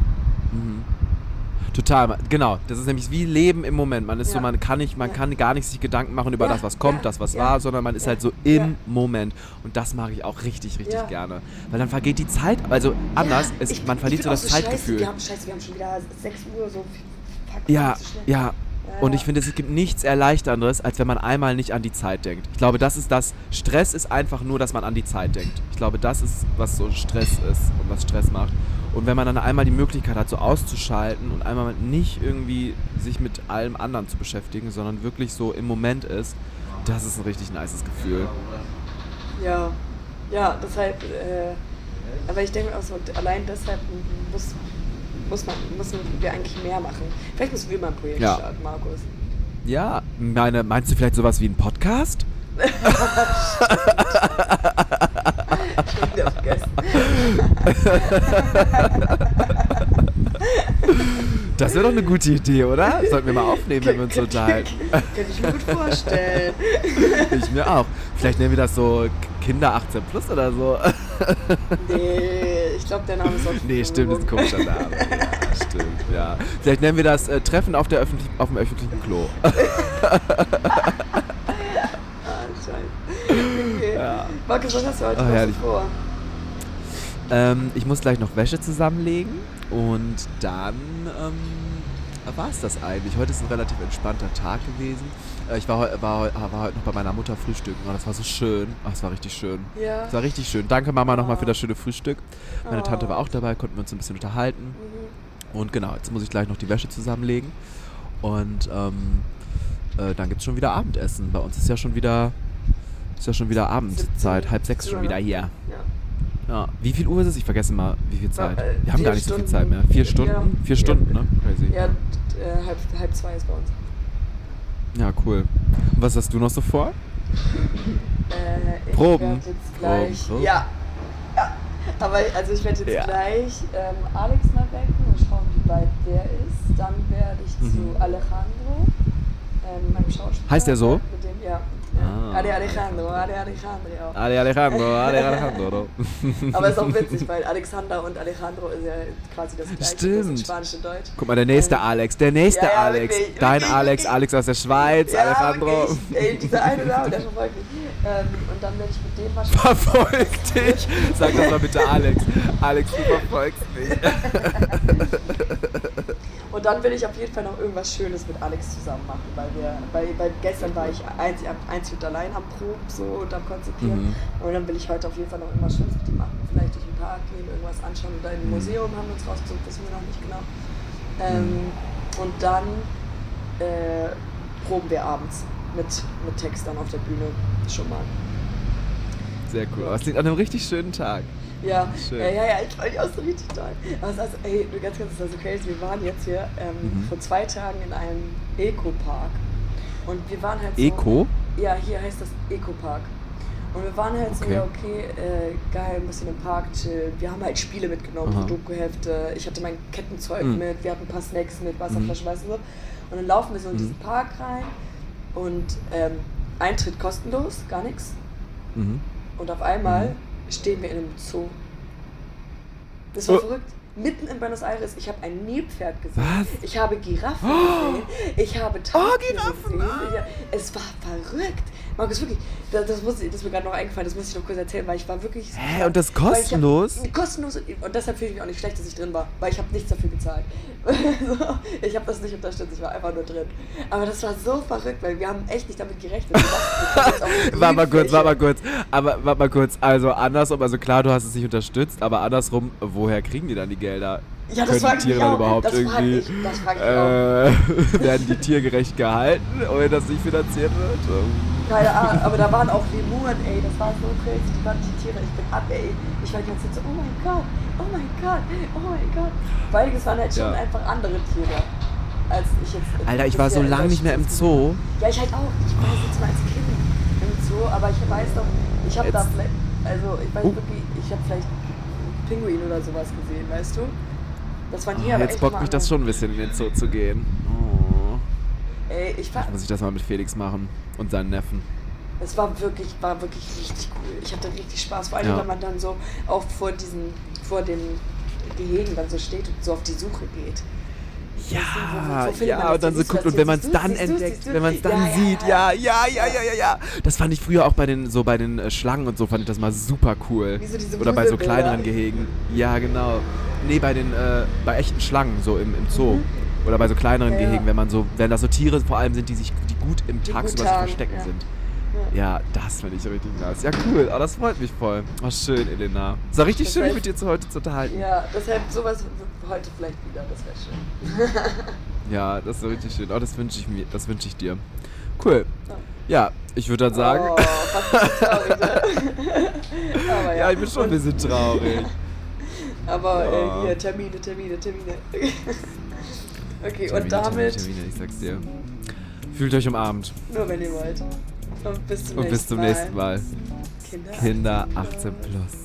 C: Total, genau. Das ist nämlich wie Leben im Moment. Man ist so, man kann gar nicht sich Gedanken machen über das, was kommt, das, was war, sondern man ist halt so im Moment. Und das mag ich auch richtig gerne. Weil dann vergeht die Zeit, also anders, man verliert so das Zeitgefühl.
A: Wir haben schon wieder 6 Uhr, so fuck,
C: ja. Und ich finde, es gibt nichts Erleichternderes, als wenn man einmal nicht an die Zeit denkt. Ich glaube, das ist das. Stress ist einfach nur, dass man an die Zeit denkt. Ich glaube, das ist, was so Stress ist und was Stress macht. Und wenn man dann einmal die Möglichkeit hat, so auszuschalten und einmal nicht irgendwie sich mit allem anderen zu beschäftigen, sondern wirklich so im Moment ist, das ist ein richtig nices Gefühl.
A: Ja, deshalb, aber ich denke mir auch so, allein deshalb müssen wir eigentlich mehr machen. Vielleicht müssen wir mal ein Projekt starten, Markus.
C: Ja, meinst du vielleicht sowas wie einen Podcast?
A: Schon wieder vergessen.
C: Das wäre doch eine gute Idee, oder? Sollten wir mal aufnehmen, wenn wir uns unterhalten.
A: Könnte ich mir gut vorstellen.
C: Ich mir auch. Vielleicht nennen wir das so Kinder 18 plus oder so.
A: Nee, ich glaube, der Name ist auch...
C: Nee, stimmt, das ist ein komischer Name. Ja, stimmt, ja. Vielleicht nennen wir das Treffen auf dem öffentlichen Klo.
A: Okay. Ja. Markus, was hast du heute noch vor?
C: Ich muss gleich noch Wäsche zusammenlegen und dann war es das eigentlich. Heute ist ein relativ entspannter Tag gewesen. Ich war heute noch bei meiner Mutter frühstücken und das war so schön. Es war richtig schön. Ja. Es war richtig schön. Danke Mama nochmal für das schöne Frühstück. Meine Tante war auch dabei, konnten wir uns ein bisschen unterhalten. Und genau, jetzt muss ich gleich noch die Wäsche zusammenlegen und dann gibt es schon wieder Abendessen. Bei uns ist ja schon wieder Abendzeit, 5:30 schon wieder hier. Ja. Wie viel Uhr ist es? Ich vergesse mal, wie viel Zeit. Wir haben gar nicht so viel Zeit mehr. 4 Stunden? Ja. 4 Stunden, ne? Crazy.
A: Ja, 1:30 ist bei uns.
C: Ja, cool. Und was hast du noch so vor?
A: Ich
C: Proben.
A: Werde jetzt gleich,
C: Proben.
A: Ja. Aber also ich werde jetzt gleich Alex mal wecken und schauen, wie weit der ist. Dann werde ich zu Alejandro, meinem Schauspieler.
C: Heißt der so?
A: Mit dem, ja. Alejandro. Aber es ist auch witzig, weil Alexander und Alejandro ist ja quasi das gleiche.
C: Stimmt.
A: Spanische Deutsch.
C: Guck mal, der nächste Alex. Alex.
A: Wirklich,
C: Dein
A: wirklich,
C: Alex, Alex aus der Schweiz, Alejandro.
A: Ey, dieser eine Name, der verfolgt mich. Und dann werde ich mit dem wahrscheinlich...
C: Verfolgt dich? Sag das mal bitte Alex. Alex, du verfolgst mich.
A: Und dann will ich auf jeden Fall noch irgendwas Schönes mit Alex zusammen machen, weil gestern war ich einzig allein am Proben so und am Konzipieren. Und dann will ich heute auf jeden Fall noch irgendwas Schönes mit ihm machen. Vielleicht durch den Park gehen, irgendwas anschauen oder in ein Museum haben wir uns rausgesucht, wissen wir noch nicht genau. Und dann proben wir abends mit Text dann auf der Bühne schon mal.
C: Sehr cool. Aber es liegt an einem richtig schönen Tag.
A: Ja,
C: Schön.
A: ja, ich fand die auch so richtig toll. Aber es ist also, ey, nur ganz kurz, das war so crazy. Wir waren jetzt hier vor 2 Tagen in einem Eco-Park. Und wir waren halt so...
C: Eco?
A: Ja, hier heißt das Eco-Park. Und wir waren halt so,
C: Okay.
A: ja, okay, geil, ein bisschen im Park chillen. Wir haben halt Spiele mitgenommen, so Doku-Hefte. Ich hatte mein Kettenzeug mit, wir hatten ein paar Snacks mit, Wasserflaschen, weißt du so. Und dann laufen wir so in diesen Park rein und Eintritt kostenlos, gar nichts. Und auf einmal stehen wir in einem Zoo. Das war verrückt. Mitten in Buenos Aires. Ich habe ein Nilpferd gesehen.
C: Was?
A: Ich habe Giraffen gesehen. Ich habe Tapire
C: Giraffen!
A: gesehen. Es war verrückt. Markus, wirklich, das ist mir gerade noch eingefallen, das muss ich noch kurz erzählen, weil ich war wirklich...
C: Hä, und das kostenlos?
A: Kostenlos. Und deshalb fühle ich mich auch nicht schlecht, dass ich drin war, weil ich habe nichts dafür gezahlt. Ich habe das nicht unterstützt, ich war einfach nur drin. Aber das war so verrückt, weil wir haben echt nicht damit gerechnet.
C: Warte mal kurz. Also andersrum, also klar, du hast es nicht unterstützt, aber andersrum, woher kriegen die dann die Gelder?
A: Ja, das
C: Können die Tiere dann überhaupt
A: das
C: irgendwie,
A: frag ich auch.
C: werden die tiergerecht gehalten, ohne dass nicht finanziert wird?
A: Keine Ahnung, aber da waren auch Lemuren, ey, das war so crazy, die waren die Tiere, ich bin ab, ey. Ich war die ganze Zeit so, oh mein Gott, oh mein Gott, oh mein Gott. Weil es waren halt schon einfach andere Tiere, als ich jetzt...
C: Alter, ich war so lange nicht mehr im Zoo.
A: Ja, ich halt auch. Ich war jetzt mal als Kind im Zoo, aber ich weiß doch, ich habe da vielleicht, also ich weiß wirklich, ich habe vielleicht einen Pinguin oder sowas gesehen, weißt du? Das waren hier aber
C: Jetzt
A: echt
C: bockt
A: mal
C: mich das
A: andere.
C: schon ein bisschen in den Zoo zu gehen. Oh.
A: Ey, ich war...
C: Muss ich das mal mit Felix machen und seinen Neffen.
A: Es war wirklich richtig cool. Ich hatte richtig Spaß, vor allem wenn man dann so auch vor dem Gehegen dann so steht und so auf die Suche geht.
C: Ja, und dann so guckt und wenn man es dann entdeckt, wenn man es dann sieht, ja. Das fand ich früher auch bei den Schlangen und so, fand ich das mal super cool.
A: Wie so diese
C: oder bei so
A: Gruselbilder.
C: kleineren Gehegen. Ja, genau. Nee, bei echten Schlangen, so im Zoo. Oder bei so kleineren Gehegen, wenn das so Tiere vor allem sind, die gut im tagsüber zu verstecken sind. Ja, das finde ich richtig nice. Ja, cool. Oh, das freut mich voll. Oh, schön, Elena. Es war richtig schön, mich mit dir heute zu unterhalten.
A: Ja, deshalb sowas heute vielleicht wieder, das wäre schön.
C: Ja, das ist richtig schön. Oh, das wünsche ich dir. Cool. Ja, ich würde dann sagen...
A: Oh, fast ein bisschen traurig, ne? Aber
C: ja, ich bin schon ein bisschen traurig.
A: Aber hier, Termine. Okay, und damit...
C: Termine, ich sag's dir. Fühlt euch umarmt.
A: Nur wenn ihr wollt. Und bis zum
C: nächsten Mal. Kinder 18+.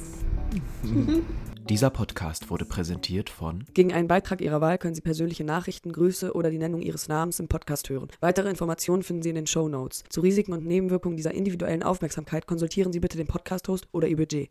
D: Dieser Podcast wurde präsentiert von...
B: Gegen einen Beitrag Ihrer Wahl können Sie persönliche Nachrichten, Grüße oder die Nennung Ihres Namens im Podcast hören. Weitere Informationen finden Sie in den Shownotes. Zu Risiken und Nebenwirkungen dieser individuellen Aufmerksamkeit konsultieren Sie bitte den Podcast-Host oder Ihr Budget.